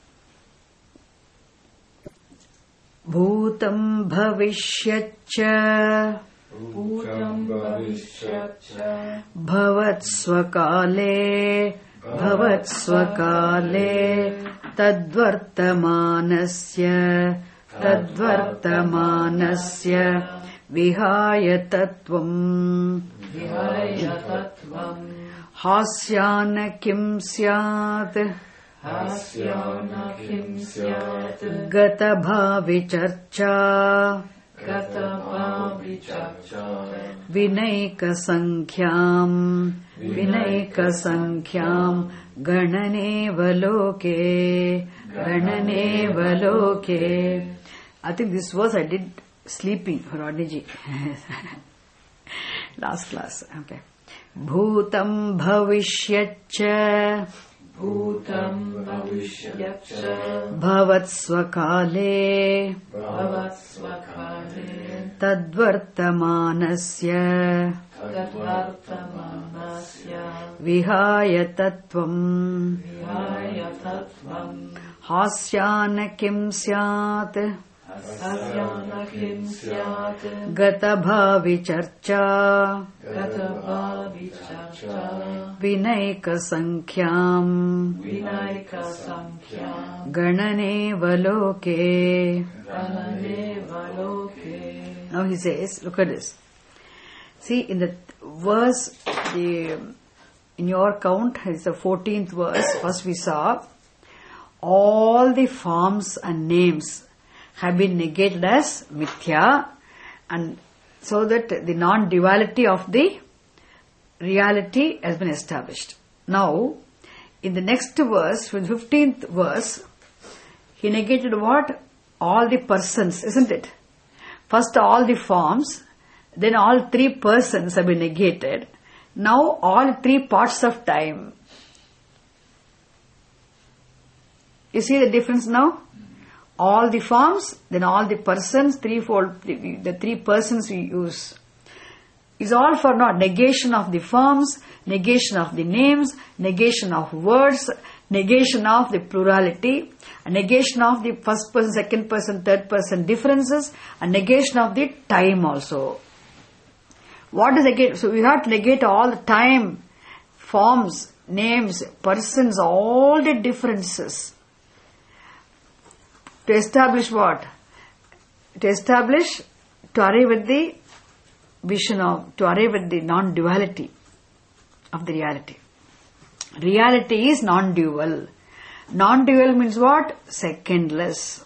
Bhutam bhavishyaccha Bhutam bhavishyaccha Bhavat swakale Bhavat swakale Tadvartamanasya Tadvartamanasya Vihaya tattvam Vihaya tattvam Hasyana kim syat Hasyana kim syat Gata bhavi charcha Gata bhavi charcha Vinaika sankhyam Vinaika sankhyam Gananeva loke Gananeva loke. I think this verse I did sleeping for Rodneyji. Last class. Okay. Bhutam bhavishyaccha Bhutam bhavishyaccha Bhavat swakale Bhavat swakale Tadvartamanasya Tadvartamanasya Vihaya tattvam Vihaya tattvam Hasyana kim syat Hasyana kim syat Gata bhavi charcha Gata bhavi charcha Vinaika sankhyam Vinaika sankhyam Gananeva loke. Gananeva loke. Now he says, look at this. See, in the verse, the in your count, it's the fourteenth verse, first we saw, all the forms and names have been negated as mithya, and so that the non-duality of the reality has been established. Now, in the next verse, from the fifteenth verse, he negated what? All the persons, isn't it? First all the forms, then all three persons have been negated. Now all three parts of time. You see the difference now? All the forms, then all the persons, threefold, the, the three persons we use. Is all for not negation of the forms, negation of the names, negation of words, negation of the plurality, a negation of the first person, second person, third person differences, and negation of the time also. What is negate? So we have to negate all the time, forms, names, persons, all the differences. To establish what? To establish, to arrive at the vision of, to arrive at the non-duality of the reality. Reality is non-dual. Non-dual means what? Secondless.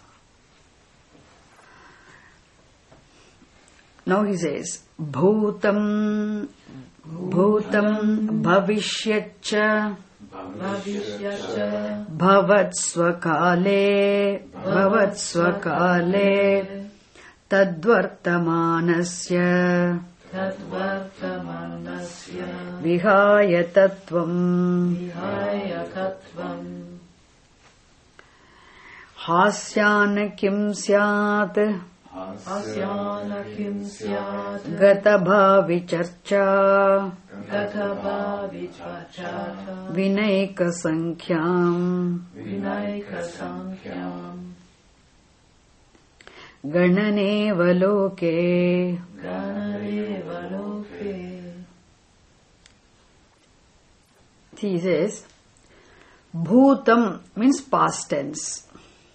Now he says, Bhutam, Bhutam, Bhavishyaccha, Bhavishyaccha Bhavat swakale, Bhavat swakale, Tadvartamanasya, tadvartamanasya vihaya tattvam vihaya tattvam hasyana kim syat asyana kim syat gatabhavi charcha gatabhavi chachata vinayka sankhyam vinayka sankyam gananeva loke. ganareva loke. He says, bhutam means past tense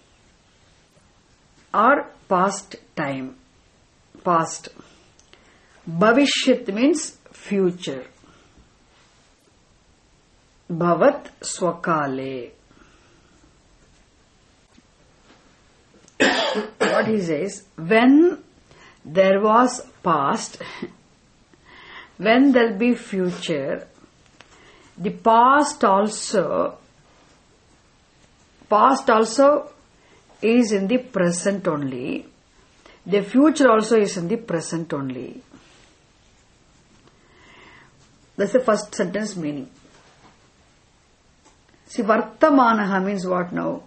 or past time, past. Bhavishyat means future. Bhavat swakale. What he says, when there was past, when there will be future, the past also, past also is in the present only. The future also is in the present only. That's the first sentence meaning. See, Vartamanaha means what now?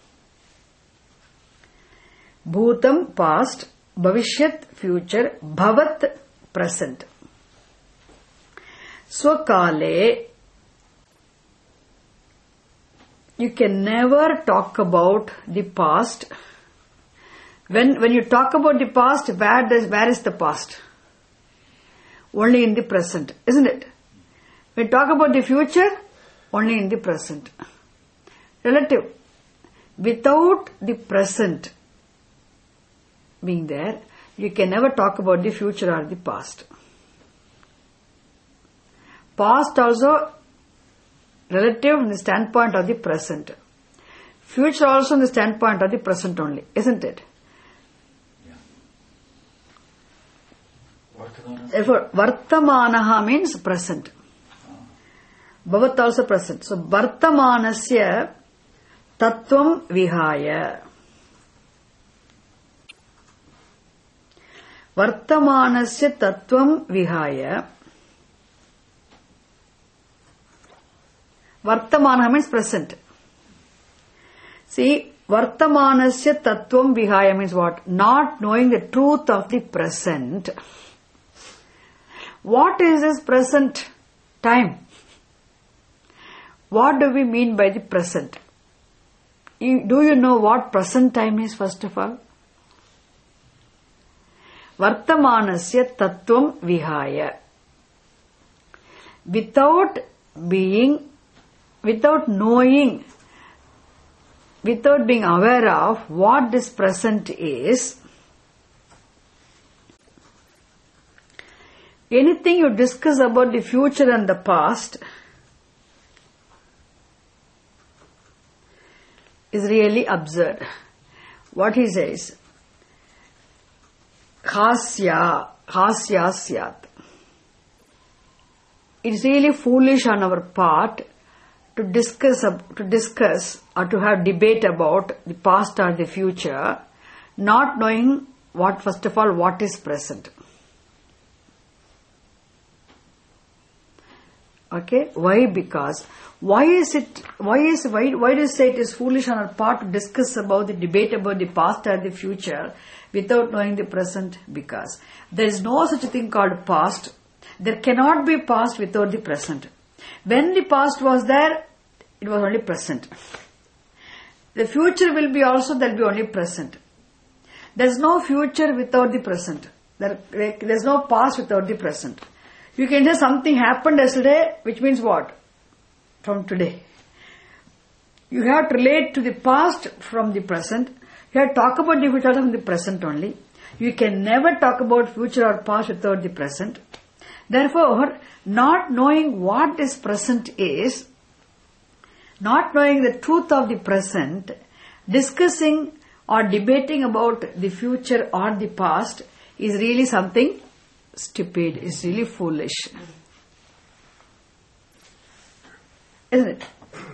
Bhutam, past, Bhavishyat, future, Bhavat, present. Swakale, you can never talk about the past. When when you talk about the past, where does where is the past? Only in the present, isn't it? When you talk about the future, only in the present. Relative. Without the present being there, you can never talk about the future or the past. Past also relative in the standpoint of the present. Future also in the standpoint of the present only, isn't it? Yeah. Therefore, Vartamanaha means present. Bhavat also present. So, Vartamanasya Tattvam Vihaya. Vartamanasya Tattvam Vihaya. Vartamana means present. See, Vartamanasya Tattvam Vihaya means what? Not knowing the truth of the present. What is this present time? What do we mean by the present? You, do you know what present time is, first of all? Vartamanasya Tattvam Vihaya. Without being, without knowing, without being aware of what this present is, anything you discuss about the future and the past is really absurd. What he says, Hasya, Hasya Syat. It's really foolish on our part to discuss, to discuss or to have debate about the past or the future, not knowing what, first of all, what is present. Okay, why? Because why is it? Why is why? Why do you say it is foolish on our part to discuss about the debate about the past or the future without knowing the present? Because there is no such a thing called past. There cannot be past without the present. When the past was there, it was only present. The future will be also, there will be only present. There is no future without the present. There is no past without the present. You can say something happened yesterday, which means what? From today. You have to relate to the past from the present. You have to talk about the future from the present only. You can never talk about future or past without the present. Therefore, not knowing what this present is, not knowing the truth of the present, discussing or debating about the future or the past is really something stupid, is really foolish. Isn't it?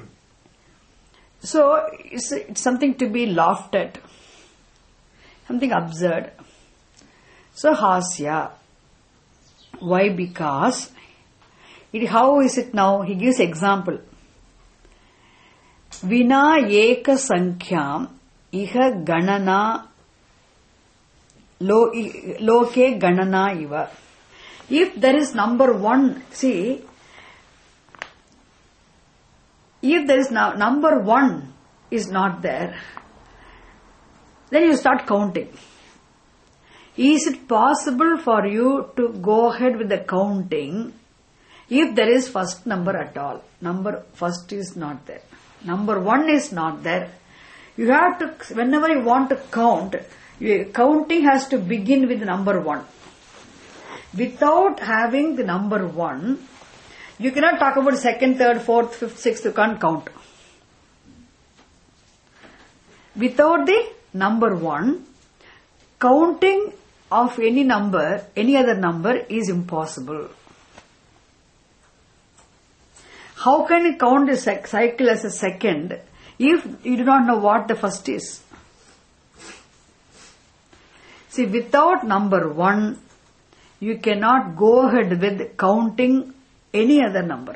So, it's, it's something to be laughed at. Something absurd. So, Hasya. Why? Because, it, how is it now? He gives example. Vina eka sankyam iha ganana lo, loke ganana iva. If there is number one, see, if there is no, number one is not there, then you start counting. Is it possible for you to go ahead with the counting if there is first number at all? Number first is not there. Number one is not there. You have to, whenever you want to count, you, counting has to begin with number one. Without having the number one, you cannot talk about second, third, fourth, fifth, sixth, you can't count. Without the number one, counting of any number, any other number is impossible. How can you count a cycle as a second if you do not know what the first is? See, without number one, you cannot go ahead with counting any other number.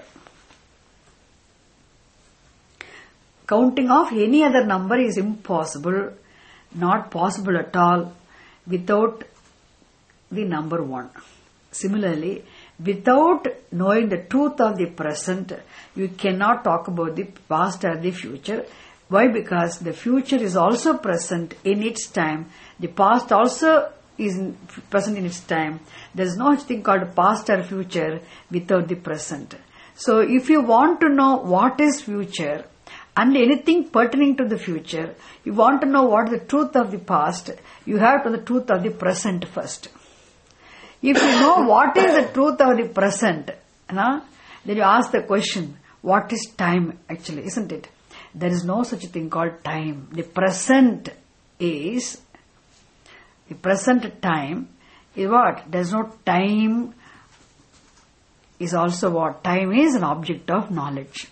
Counting of any other number is impossible, not possible at all, without the number one. Similarly, without knowing the truth of the present, you cannot talk about the past or the future. Why? Because the future is also present in its time. The past also is present in its time. There is no such thing called past or future without the present. So if you want to know what is future and anything pertaining to the future, you want to know what is the truth of the past, you have to know the truth of the present first. If you know what is the truth of the present, then you ask the question, what is time actually, isn't it? There is no such thing called time. The present is, the present time is what? There is no time, is also what? Time is an object of knowledge.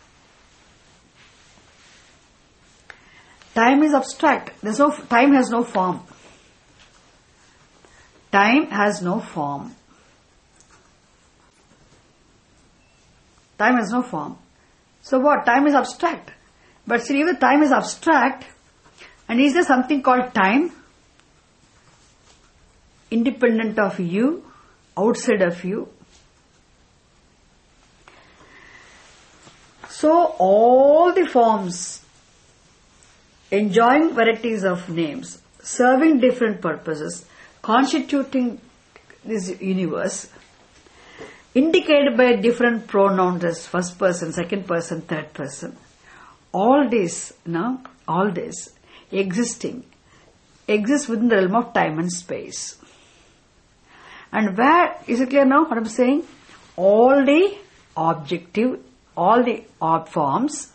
Time is abstract. There's no, time has no form. Time has no form. Time has no form. So what? Time is abstract. But see, even time is abstract, and is there something called time? Independent of you, outside of you. So all the forms, enjoying varieties of names, serving different purposes, constituting this universe, indicated by different pronouns as first person, second person, third person. All this, no, all this existing, exists within the realm of time and space. And where, is it clear now what I'm saying? All the objective, all the ob forms,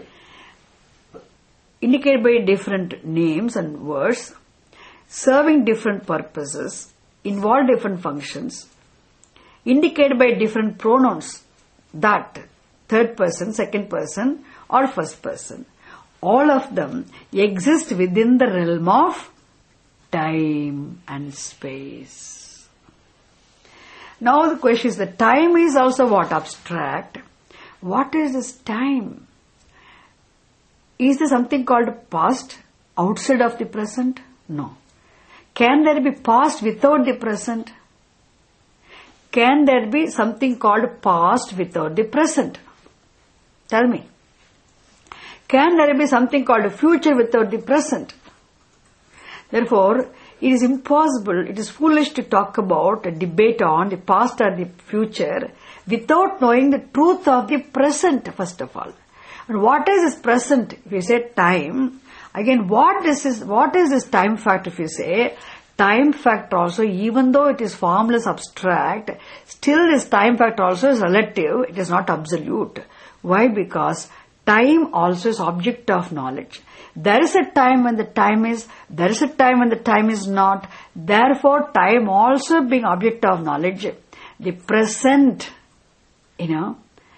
indicated by different names and words, serving different purposes, involve different functions, indicated by different pronouns, that, third person, second person, or first person. All of them exist within the realm of time and space. Now the question is that time is also what? Abstract. What is this time? Is there something called past outside of the present? No. Can there be past without the present? Can there be something called past without the present? Tell me. Can there be something called future without the present? Therefore, it is impossible, it is foolish to talk about a debate on the past or the future without knowing the truth of the present, first of all. And what is this present? If you say time, again, what is this, what is this time fact? If you say time fact also, even though it is formless, abstract, still this time fact also is relative, it is not absolute. Why? Because time also is object of knowledge. There is a time when the time is, there is a time when the time is not. Therefore, time also being object of knowledge, the present, you know,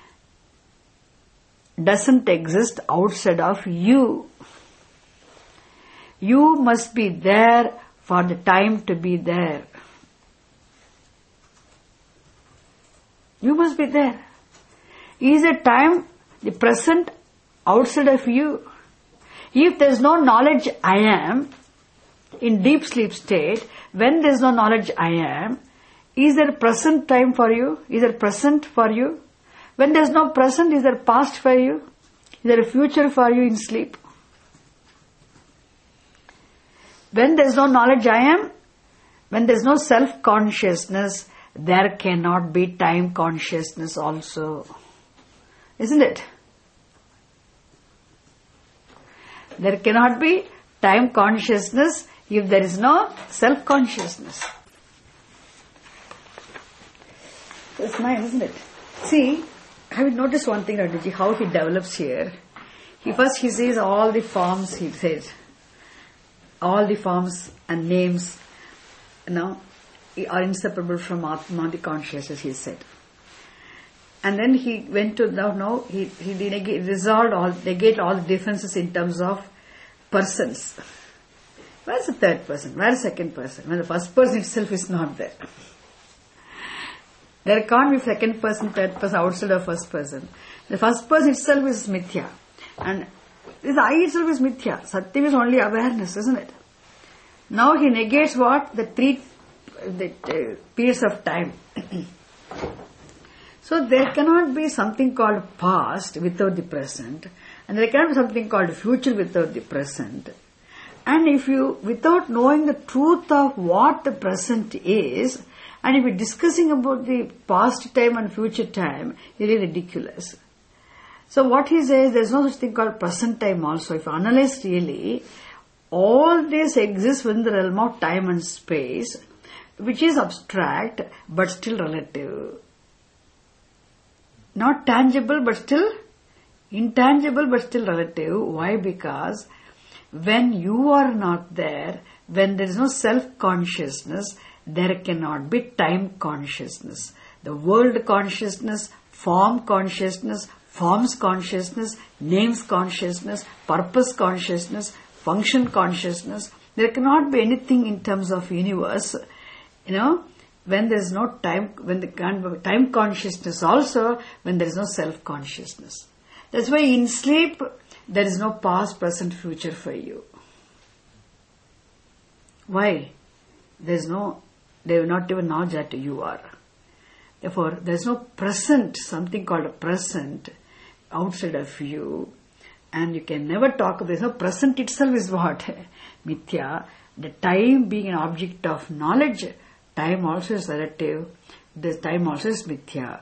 doesn't exist outside of you. You must be there for the time to be there. You must be there. Is a time, the present, outside of you. If there is no knowledge I am, in deep sleep state, when there is no knowledge I am, is there present time for you? Is there present for you? When there is no present, is there past for you? Is there a future for you in sleep? When there is no knowledge I am, when there is no self-consciousness, there cannot be time consciousness also. Isn't it? There cannot be time consciousness if there is no self-consciousness. It's nice, isn't it? See, have you noticed one thing, Radhaji, how he develops here? He first he says all the forms, he says, all the forms and names, you know, are inseparable from Atma, the consciousness, he said. And then he went to, now, now he, he negate, resolved all, negate all the differences in terms of persons. Where is the third person? Where is the second person? When the first person itself is not there. There can't be second person, third person outside of first person. The first person itself is mithya. And this I itself is mithya. Satyam is only awareness, isn't it? Now he negates what? The three the, uh, periods of time. So there cannot be something called past without the present. And there cannot be something called future without the present. And if you, without knowing the truth of what the present is, and if you're discussing about the past time and future time, it is ridiculous. So what he says, there's no such thing called present time also. If you analyze really, all this exists within the realm of time and space, which is abstract, but still relative. Not tangible, but still intangible, but still relative. Why? Because when you are not there, when there is no self-consciousness, there cannot be time consciousness. The world consciousness, form consciousness, forms consciousness, names consciousness, purpose consciousness, function consciousness. There cannot be anything in terms of universe, you know, when there is no time, when the time consciousness also, when there is no self-consciousness. That's why in sleep, there is no past, present, future for you. Why? There is no, they will not even know that you are. Therefore, there is no present, something called a present outside of you. And you can never talk about, there is no present itself is what? Mithya. The time being an object of knowledge, time also is relative. The time also is mithya.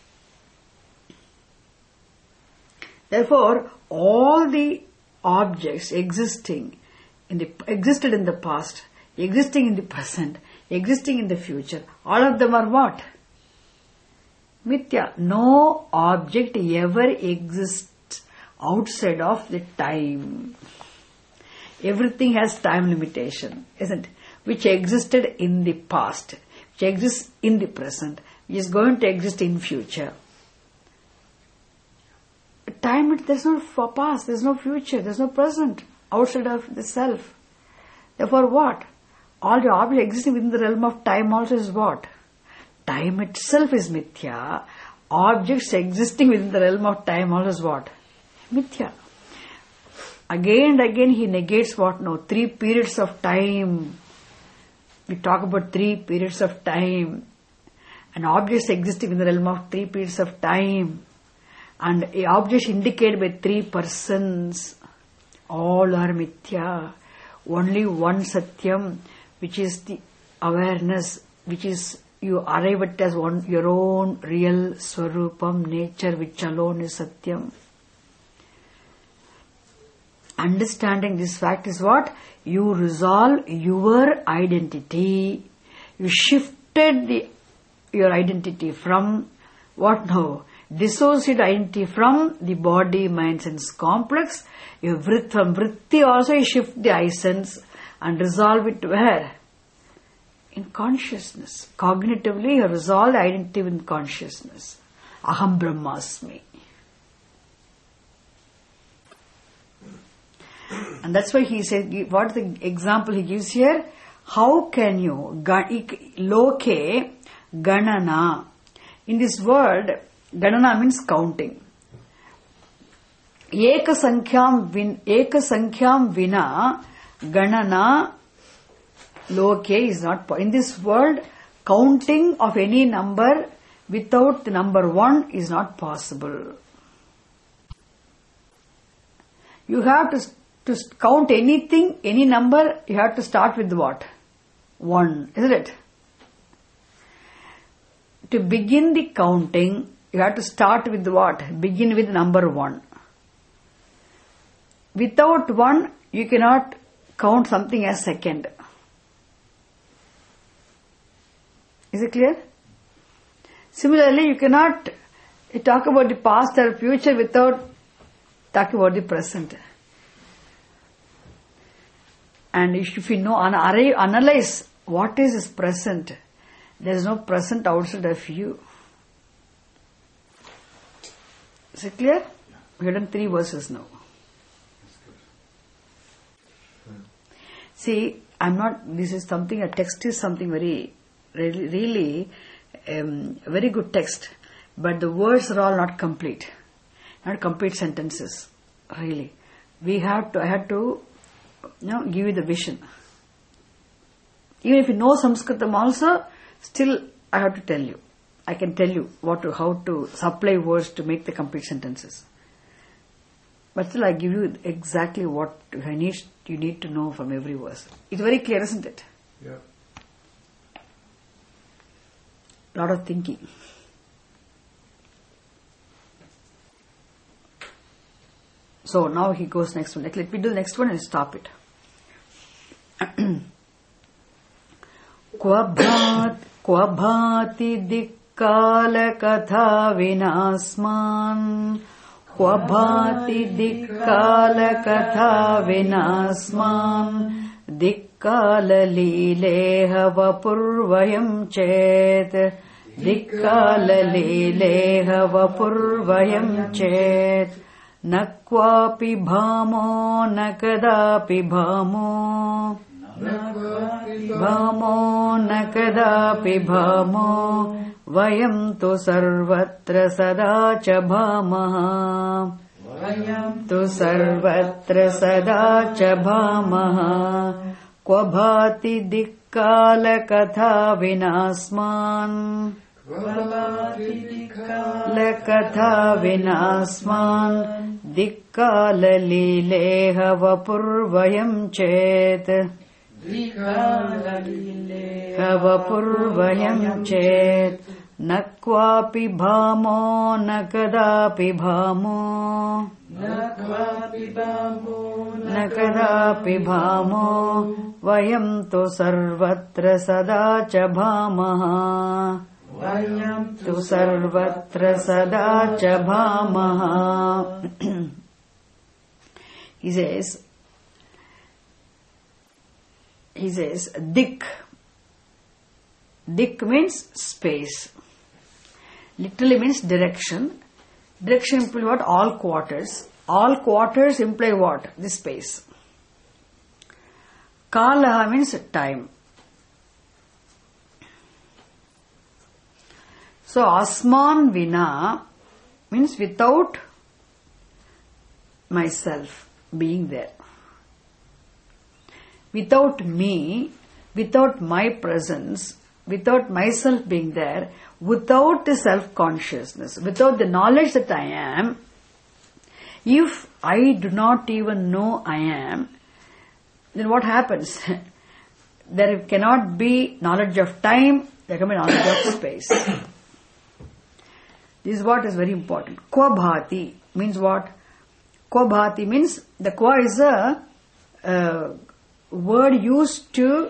Therefore, all the objects existing in the existed in the past, existing in the present, existing in the future, all of them are what? Mithya. No object ever exists outside of the time. Everything has time limitation, isn't it? Which existed in the past, which exists in the present, which is going to exist in future. Time, there's no past, there's no future, there's no present outside of the self. Therefore what? All the objects existing within the realm of time also is what? Time itself is mithya. Objects existing within the realm of time also is what? Mithya. Again and again he negates what? No, three periods of time. We talk about three periods of time. And objects existing in the realm of three periods of time. And objects indicated by three persons. All are mithya. Only one satyam, which is the awareness, which is you arrive at as one, your own real swarupam, nature, which alone is satyam. Understanding this fact is what? You resolve your identity. You shifted the, your identity from what now? Dissociate identity from the body, mind, sense complex. You vrit, from vritti also you shift the I sense and resolve it where? In consciousness. Cognitively you resolve the identity in consciousness. Aham Brahmasmi. And that's why he said, what the example he gives here? How can you, loke ganana, In this word, Ganana means counting. Eka Sankyam vin, Eka Sankyam Vina Ganana Loke is not possible. In this world, counting of any number without the number one is not possible. You have to, to count anything, any number, you have to start with what? One, isn't it? To begin the counting, you have to start with what? Begin with number one. Without one, you cannot count something as second. Is it clear? Similarly, you cannot talk about the past or future without talking about the present. And if you know, analyze what is this present, there is no present outside of you. Is it clear? We have done three verses now. See, I'm not, this is something, a text is something very, really, really um, very good text. But the words are all not complete. Not complete sentences. Really. We have to, I had to, you know, give you the vision. Even if you know Sanskritam also, still I have to tell you. I can tell you what to, how to supply words to make the complete sentences. But still I give you exactly what I need, you need to know from every verse. It's very clear, isn't it? Yeah. Lot of thinking. So now he goes next one. Like, let me do the next one and stop it. Kvabhat, kvabhati dikkala katha vinasman. Kvabhati dikkala katha vinasman. Dikkala lileha vapurvayam chet. Dikkala lileha vapurvayam chet. Nakvapi bhamo nakadapi bhamo. Bhamo nakadapi bhamo. Vayam tu sarvatra sada cha bhamaha. Vayam tu sarvatra sada cha bhamaha. Kvabhati dikkala katha vinasman. Lakatha vinasman. Dikkala lileha vapurvayam chet. Dikkala lileha vapurvayam chet. Nakvapi bhamo nakadapi bhamo. Nakvapi bhamo nakadapi bhamo. Vayam tu sarvatra sada cha bhamaha. Vayam tu sarvatra sada cha bhamaha. He says, he says, dik. Dik means space. Literally means direction. Direction implies what? All quarters. All quarters imply what? This space. Kala means time. So, asman vina means without myself being there. Without me, without my presence, without myself being there, without the self-consciousness, without the knowledge that I am, if I do not even know I am, then what happens? There cannot be knowledge of time, there can be knowledge of space. This is what is very important. Kvabhati means what? Kvabhati means, the kwa is a uh, word used to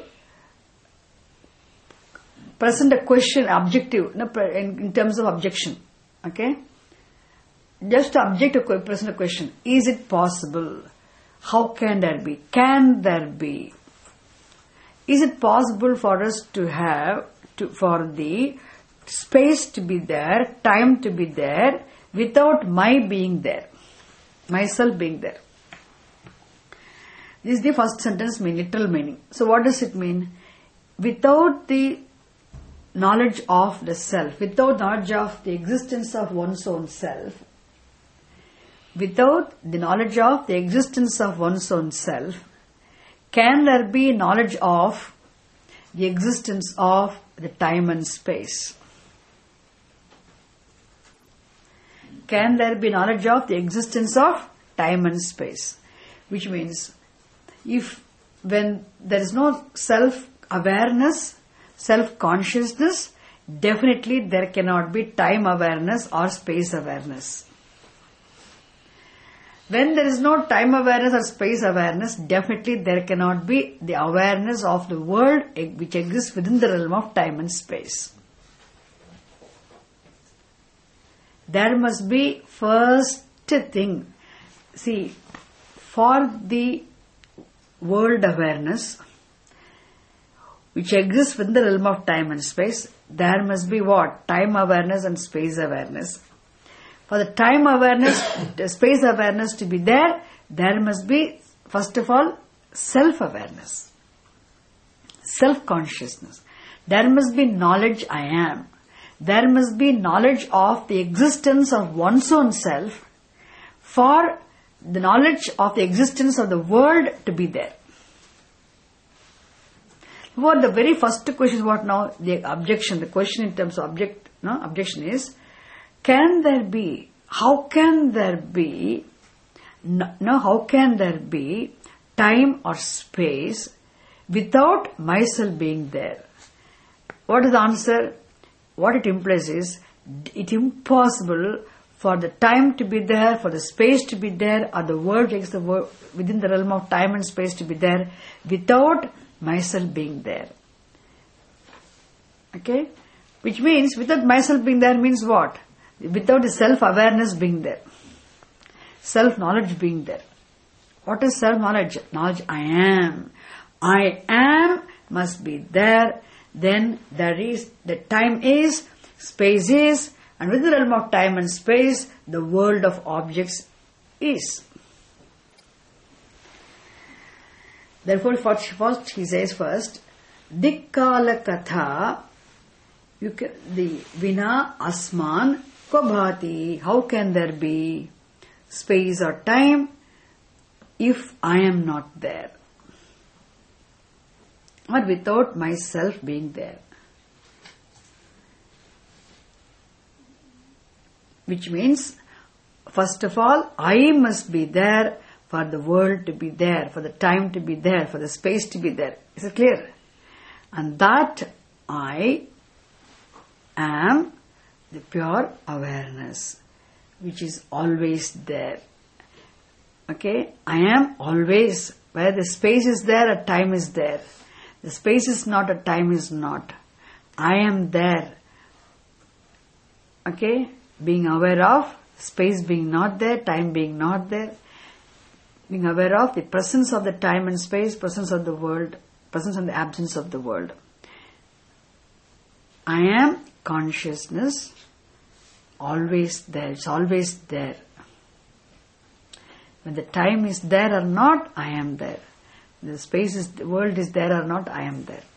present a question, objective, in terms of objection. Okay? Just to object a present a question. Is it possible? How can there be? Can there be? Is it possible for us to have, to, for the space to be there, time to be there, without my being there, myself being there? This is the first sentence mean, literal meaning. So what does it mean? Without the knowledge of the self, without knowledge of the existence of one's own self, without the knowledge of the existence of one's own self, can there be knowledge of the existence of the time and space? Can there be knowledge of the existence of time and space? Which means, if when there is no self-awareness, self-consciousness, definitely there cannot be time awareness or space awareness. When there is no time awareness or space awareness, definitely there cannot be the awareness of the world which exists within the realm of time and space. There must be first thing. See, for the world awareness which exists within the realm of time and space, there must be what? Time awareness and space awareness. For the time awareness, the space awareness to be there, there must be, first of all, self-awareness, self-consciousness. There must be knowledge I am. There must be knowledge of the existence of one's own self for the knowledge of the existence of the world to be there. What the very first question is what now? The objection, the question in terms of object, no, objection is, can there be, how can there be, no, no, how can there be time or space without myself being there? What is the answer? What it implies is, it is impossible for the time to be there, for the space to be there, or the world the world, within the realm of time and space to be there, without myself being there. Okay? Which means, without myself being there means what? Without the self-awareness being there. Self-knowledge being there. What is self-knowledge? Knowledge I am. I am must be there. Then there is, the time is, space is, and within the realm of time and space, the world of objects is. Therefore, first he says first, Dikkala Katha, you can, the Vina Asman Kobhati, how can there be space or time if I am not there? Or without myself being there. Which means, first of all, I must be there for the world to be there, for the time to be there, for the space to be there. Is it clear? And that I am the pure awareness, which is always there. Okay? I am always, where the space is there, a time is there. The space is not, a time is not. I am there. Okay? Being aware of space being not there, time being not there. Being aware of the presence of the time and space, presence of the world, presence and the absence of the world. I am consciousness, always there. It's always there. When the time is there or not, I am there. The space is, the world is there or not, I am there.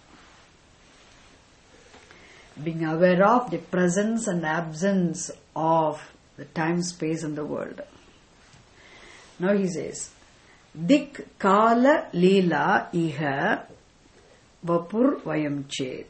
Being aware of the presence and absence of the time, space and the world. Now he says, Dik Kala Leela Iha Vapur Vayam Chet.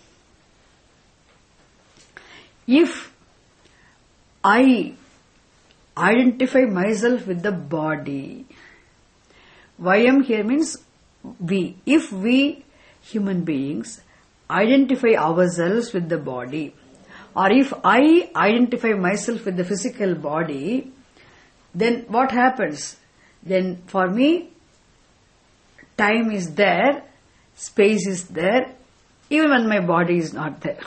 If I identify myself with the body, Vayam here means we. If we human beings identify ourselves with the body, or if I identify myself with the physical body, then what happens? Then for me, time is there, space is there, even when my body is not there.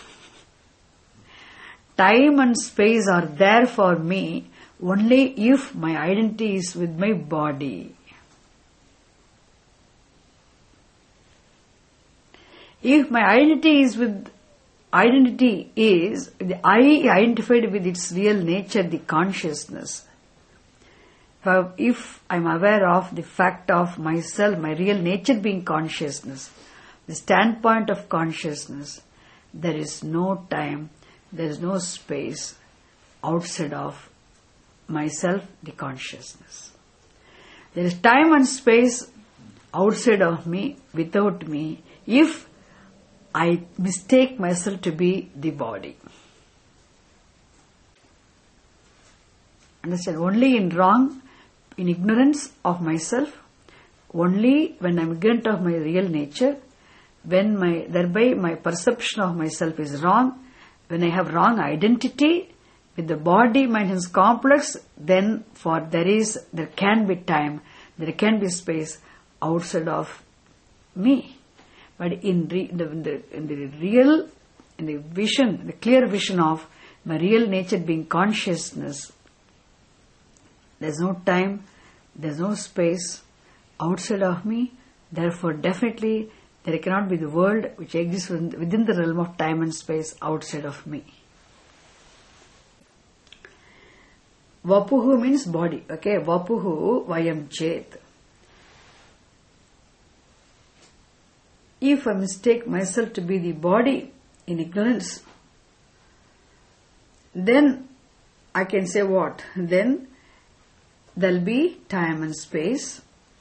Time and space are there for me only if my identity is with my body. If my identity is with, identity is, the I identified with its real nature, the consciousness. If I am aware of the fact of myself, my real nature being consciousness, the standpoint of consciousness, there is no time, there is no space outside of myself, the consciousness. There is time and space outside of me, without me, if I mistake myself to be the body. Understand? Only in wrong, in ignorance of myself, only when I am ignorant of my real nature, when my thereby my perception of myself is wrong, when I have wrong identity with the body maintenance complex, then for there is there can be time, there can be space outside of me. But in, re, the, in, the, in the real, in the vision, the clear vision of my real nature being consciousness, there's no time, there's no space outside of me. Therefore, definitely there cannot be the world which exists within the realm of time and space outside of me. Vapuhu means body. Okay, Vapuhu Vayam Chet. If I mistake myself to be the body in ignorance, then I can say what? Then there'll be time and space,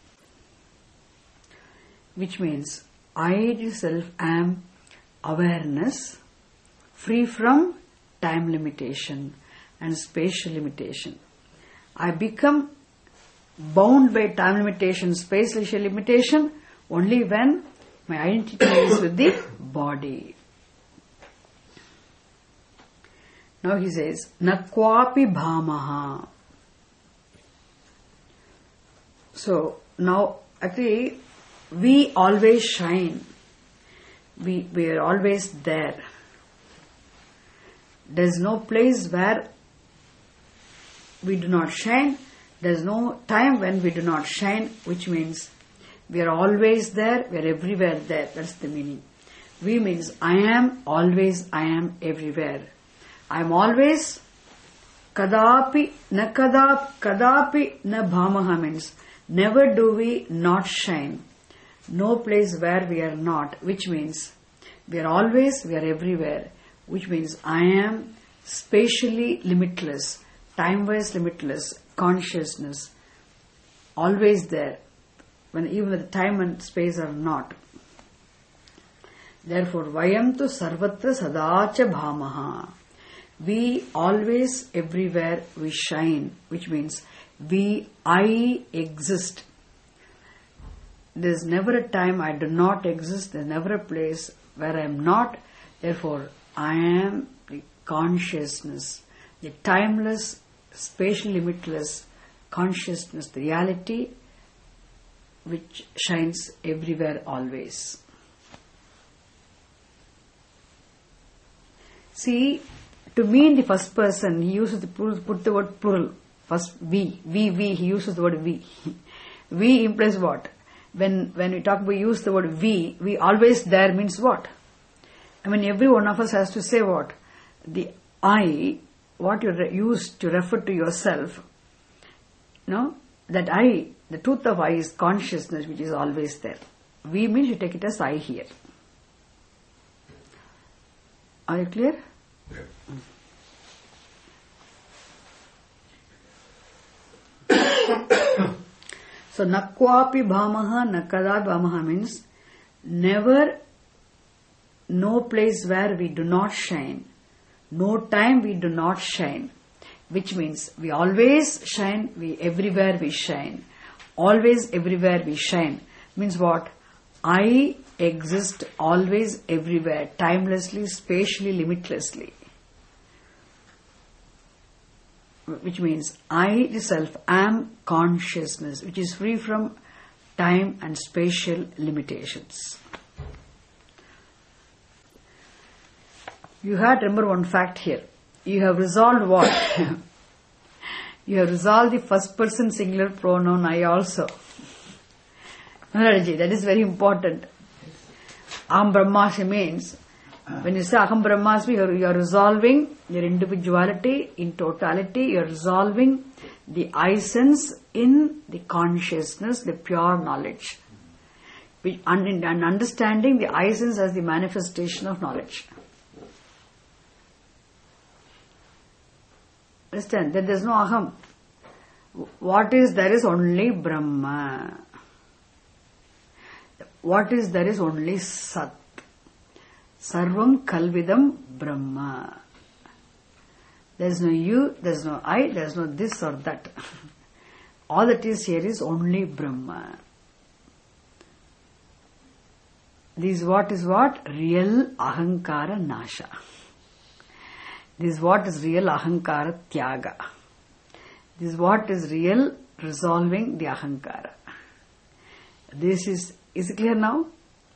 which means I itself am awareness free from time limitation and spatial limitation. I become bound by time limitation, spatial limitation only when my identity is with the body. Now he says, Nakwapi bhamaha. So now actually we always shine. We, we are always there. There is no place where we do not shine. There is no time when we do not shine, which means we are always there, we are everywhere there. That's the meaning. We means I am always, I am everywhere. I am always kadapi, na kadap, kadapi, na bhamaha means never do we not shine. No place where we are not, which means we are always, we are everywhere, which means I am spatially limitless, time-wise limitless, consciousness, always there, when even the time and space are not. Therefore, Vayam tu sarvatra sadacha bhamaha. We always, everywhere, we shine, which means we, I exist. There is never a time I do not exist. There is never a place where I am not. Therefore, I am the consciousness, the timeless, spatial limitless consciousness, the reality which shines everywhere always. See, to me in the first person, he uses the plural, put the word plural. First, we, we, we, he uses the word we. We implies what? When when we talk, we use the word we, we always there means what? I mean, every one of us has to say what? The I, what you re- use to refer to yourself, no? That I, the truth of I is consciousness which is always there. We means you take it as I here. Are you clear? Yeah. So, nakwapi bhamaha, nakada bhamaha means never, no place where we do not shine, no time we do not shine, which means we always shine, we everywhere we shine, always everywhere we shine, means what? I exist always everywhere, timelessly, spatially, limitlessly. Which means I itself am consciousness, which is free from time and spatial limitations. You had to remember one fact here. You have resolved what? You have resolved the first person singular pronoun I also. That is very important. Aham Brahmasmi means, when you say Aham Brahmasmi, you are, you are resolving your individuality in totality, you are resolving the I sense in the consciousness, the pure knowledge. Which, and, and understanding the I sense as the manifestation of knowledge. Understand? That there is no aham. What is there is only Brahma. What is there is only Sat. Sarvam Kalvidam Brahma. There is no you, there is no I, there is no this or that. All that is here is only Brahma. This is what is what? Real Ahankara Nasha. This is what is real Ahankara Tyaga. This is what is real resolving the Ahankara. This is, is it clear now?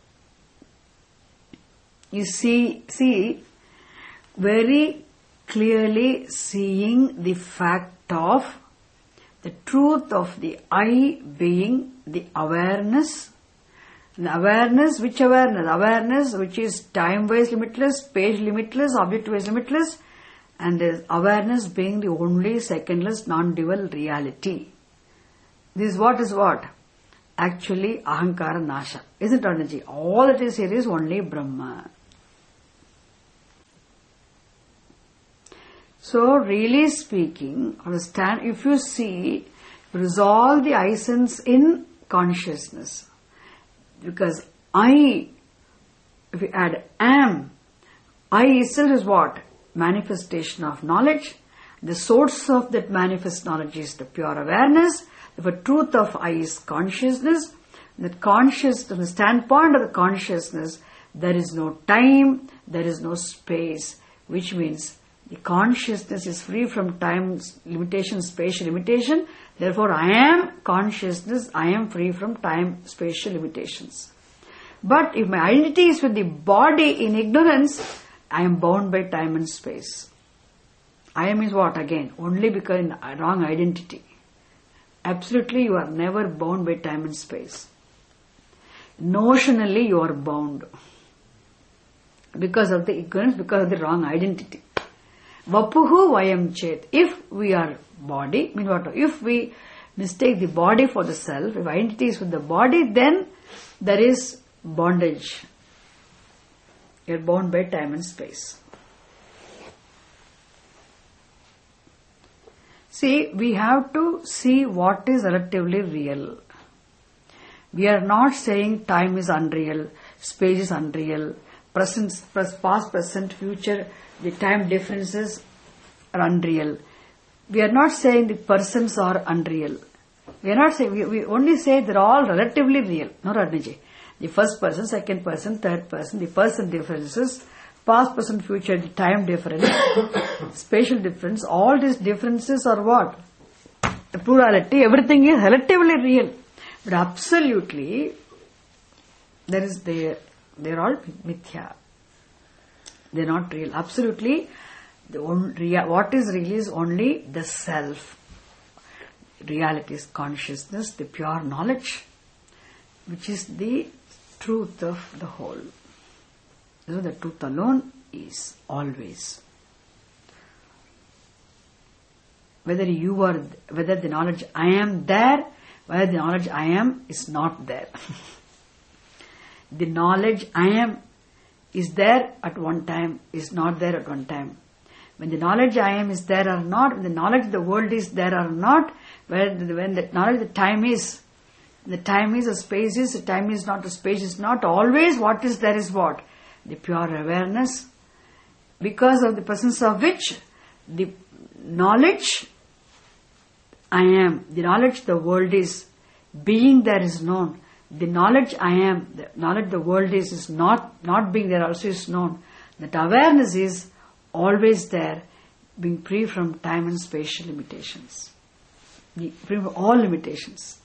You see, see, very clearly seeing the fact of the truth of the I being the awareness. The awareness, which awareness? Awareness which is time-wise limitless, space limitless, object-wise limitless, and the awareness being the only secondless non-dual reality. This is what is what? Actually Ahankara Nasha. Isn't it, Annaji? All that is here is only Brahma. So really speaking, understand, if you see, resolve the I sense in consciousness. Because I, if you add am, I itself is what? Manifestation of knowledge. The source of that manifest knowledge is the pure awareness. The truth of I is consciousness. That conscious, from the standpoint of the consciousness, there is no time, there is no space, which means the consciousness is free from time limitation, spatial limitation. Therefore, I am consciousness, I am free from time, spatial limitations. But if my identity is with the body in ignorance, I am bound by time and space. I am is what again? Only because in wrong identity. Absolutely, you are never bound by time and space. Notionally, you are bound. Because of the ignorance, because of the wrong identity. Vapuhu vayam chet. If we are body, mean what? If we mistake the body for the self, if identity is with the body, then there is bondage. You are bound by time and space. See, we have to see what is relatively real. We are not saying time is unreal, space is unreal, present, past, present, future, the time differences are unreal. We are not saying the persons are unreal. We are not saying, we, we only say they're all relatively real. No, Radhiji. The first person, second person, third person, the person differences, past, present, future, the time difference, spatial difference, all these differences are what? The plurality, everything is relatively real. But absolutely, there is there, they're all mithya. They're not real. Absolutely, the only, what is real is only the self. Reality is consciousness, the pure knowledge, which is the truth of the whole. So the truth alone is always. Whether you are, whether the knowledge I am there, whether the knowledge I am is not there. The knowledge I am is there at one time, is not there at one time. When the knowledge I am is there or not, when the knowledge the world is there or not, when the, when the knowledge the time is, the time is, the space is, the time is not, the space is not, always what is there is what? The pure awareness, because of the presence of which the knowledge I am, the knowledge the world is, being there is known. The knowledge I am, the knowledge the world is, is not, not being there also is known. That awareness is always there, being free from time and spatial limitations. Free from all limitations.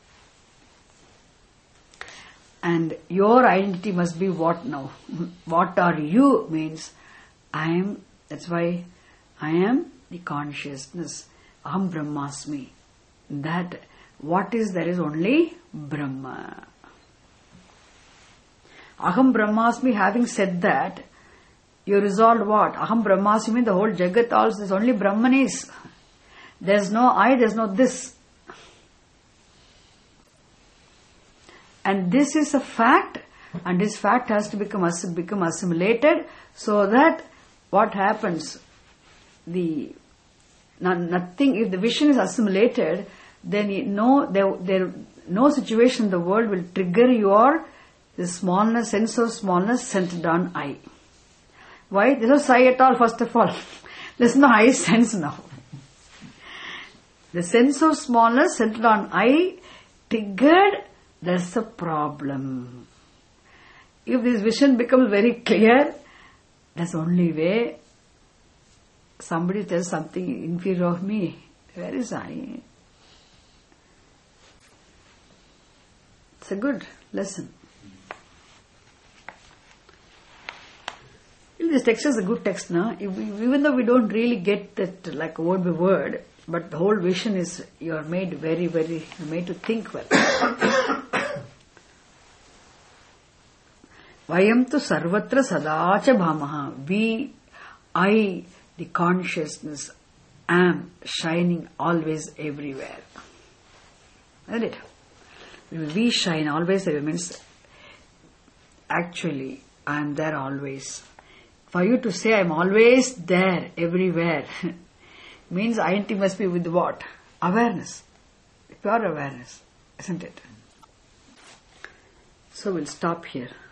And your identity must be what now? What are you means, I am, that's why I am the consciousness. Aham Brahmasmi. That what is there is only Brahma. Aham Brahmasmi, having said that, you resolved what? Aham Brahmasmi means the whole Jagat also is only Brahman is. There's no I, there's no this. And this is a fact, and this fact has to become, become assimilated, so that what happens? The Now, nothing, if the vision is assimilated, then you know there, there, no situation in the world will trigger your the smallness, sense of smallness centered on I. Why? There's no I at all, first of all. There's no I sense now. The sense of smallness centered on I triggered, that's the problem. If this vision becomes very clear, that's the only way. Somebody tells something inferior of me, where is I? It's a good lesson. This text is a good text now. If we, even though we don't really get that like word by word, but the whole vision is, you are made very, very, you're made to think well. Vayam tu sarvatra sadacha bhamaha. We, I, the consciousness, am shining always everywhere. Isn't it? We shine always everywhere means actually I am there always. For you to say I am always there everywhere means identity must be with what? Awareness. Pure awareness. Isn't it? So we'll stop here.